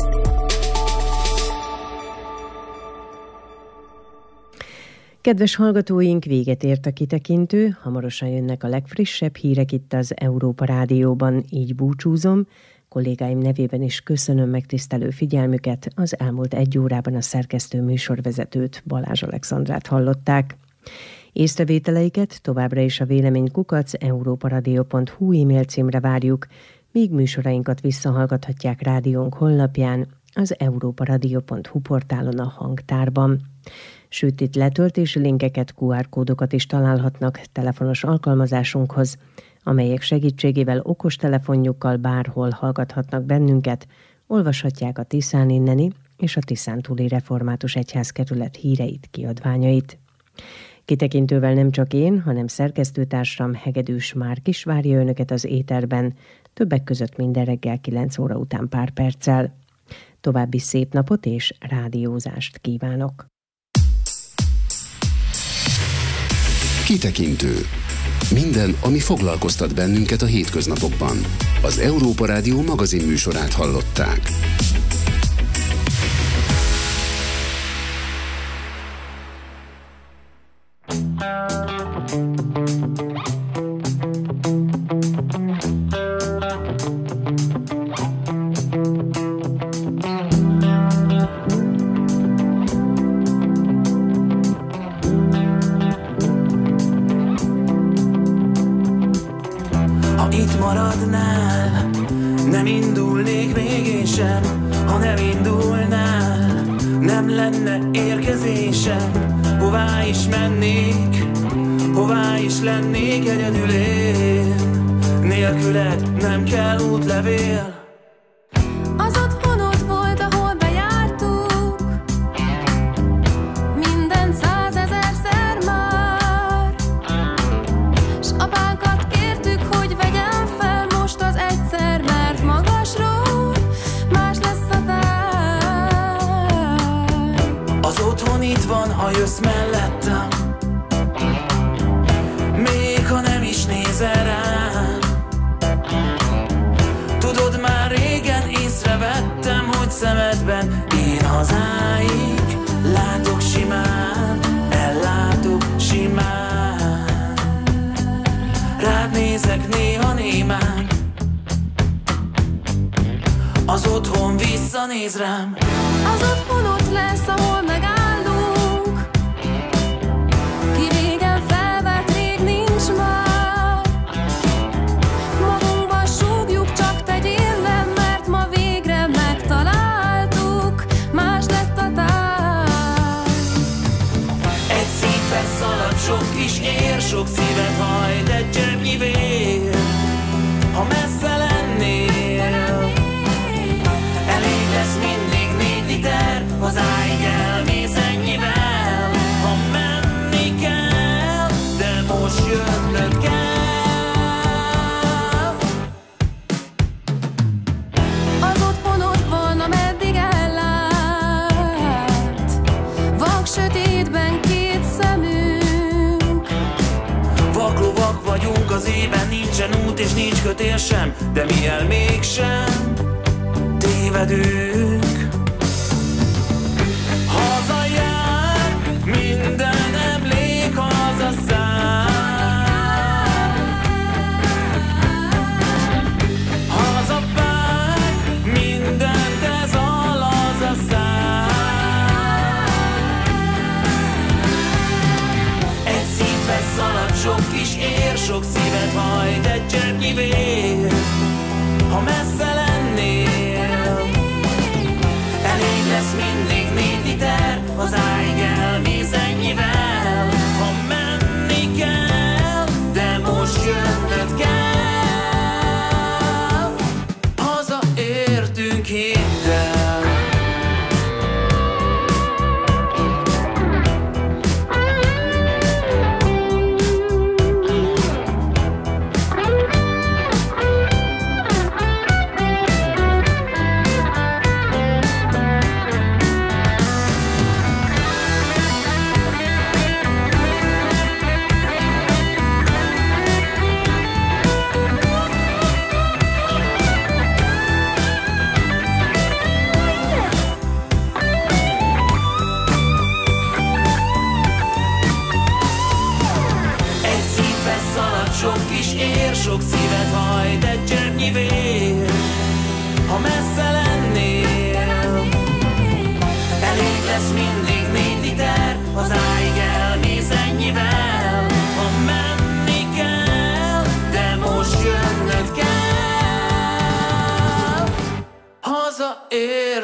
Kedves hallgatóink, véget ért a kitekintő, hamarosan jönnek a legfrissebb hírek itt az Európa Rádióban, így búcsúzom. Kollégáim nevében is köszönöm megtisztelő figyelmüket, az elmúlt 1 órában a szerkesztő műsorvezetőt, Balázs Alexandrát hallották. Észrevételeiket továbbra is a véleménykukac@europaradio.hu e-mail címre várjuk, míg műsorainkat visszahallgathatják rádiónk honlapján, az europaradio.hu portálon a hangtárban. Sőt, itt letöltési linkeket, QR kódokat is találhatnak telefonos alkalmazásunkhoz, amelyek segítségével okostelefonjukkal bárhol hallgathatnak bennünket, olvashatják a Tiszán inneni és a Tiszántúli Református Egyházkerület híreit, kiadványait. Kitekintővel nem csak én, hanem szerkesztőtársam Hegedűs Márk is várja önöket az éterben, többek között minden reggel 9 óra után pár perccel. További szép napot és rádiózást kívánok! Kitekintő. Minden, ami foglalkoztat bennünket a hétköznapokban. Az Európa Rádió magazin műsorát hallották. Nem indulnék még én sem, ha nem indulnál, nem lenne érkezésem. Hová is mennék, hová is lennék egyedül én, nélküled nem kell útlevél. Az otthonod volt, ahol bejártuk, minden 100 000-szer már, s apánkat kértük, hogy vegyem fel most az egyszer, mert magasról más lesz a táj. Az otthon itt van, ha jössz mellettem, még ha nem is nézel rám. Tudod, már régen észrevettem, hogy szemedben én hazáig látok simán, ellátok simán. Rád nézek néha némán, az otthon visszanéz rám. Az otthon ott lesz, ahol megállunk, ki régen felvett, rég nincs már. Magunkban súgjuk, csak tegyél le, mert ma végre megtaláltuk, más lett a táj. Egy szívvel szalad sok kis ér, sok szívet hajt egy zsebnyi vér. Ha messze lennél, elég lesz mindig 4 liter, hazáig elmész ennyivel. Ha menni kell, de most jönnöd kell. Az otthon ott van, ameddig ellát, vak sötétben 2 szemünk. Vaklovak vagyunk az ében, nincsen út és nincs kötél sem, de mi el mégsem tévedünk. Hazajár, minden emlék hazaszáll. Hazavágy, mindent ez a laza szál. Egy szívvel szalad sok kis ér, sok szívet hajt egy zsebnyi vér. Ha messze lennél, elég lesz mindig 4 liter, hazáig elmész ennyivel. Ha menni kell, de most jönnöd kell. Hazaértünk, hidd el. Sok kis ér, sok szívet hajt egy zsebnyi vér. Ha messze lennél, elég lesz mindig 4 liter, hazáig elmész ennyivel. Ha menni kell, de most jönnöd kell. Hazaér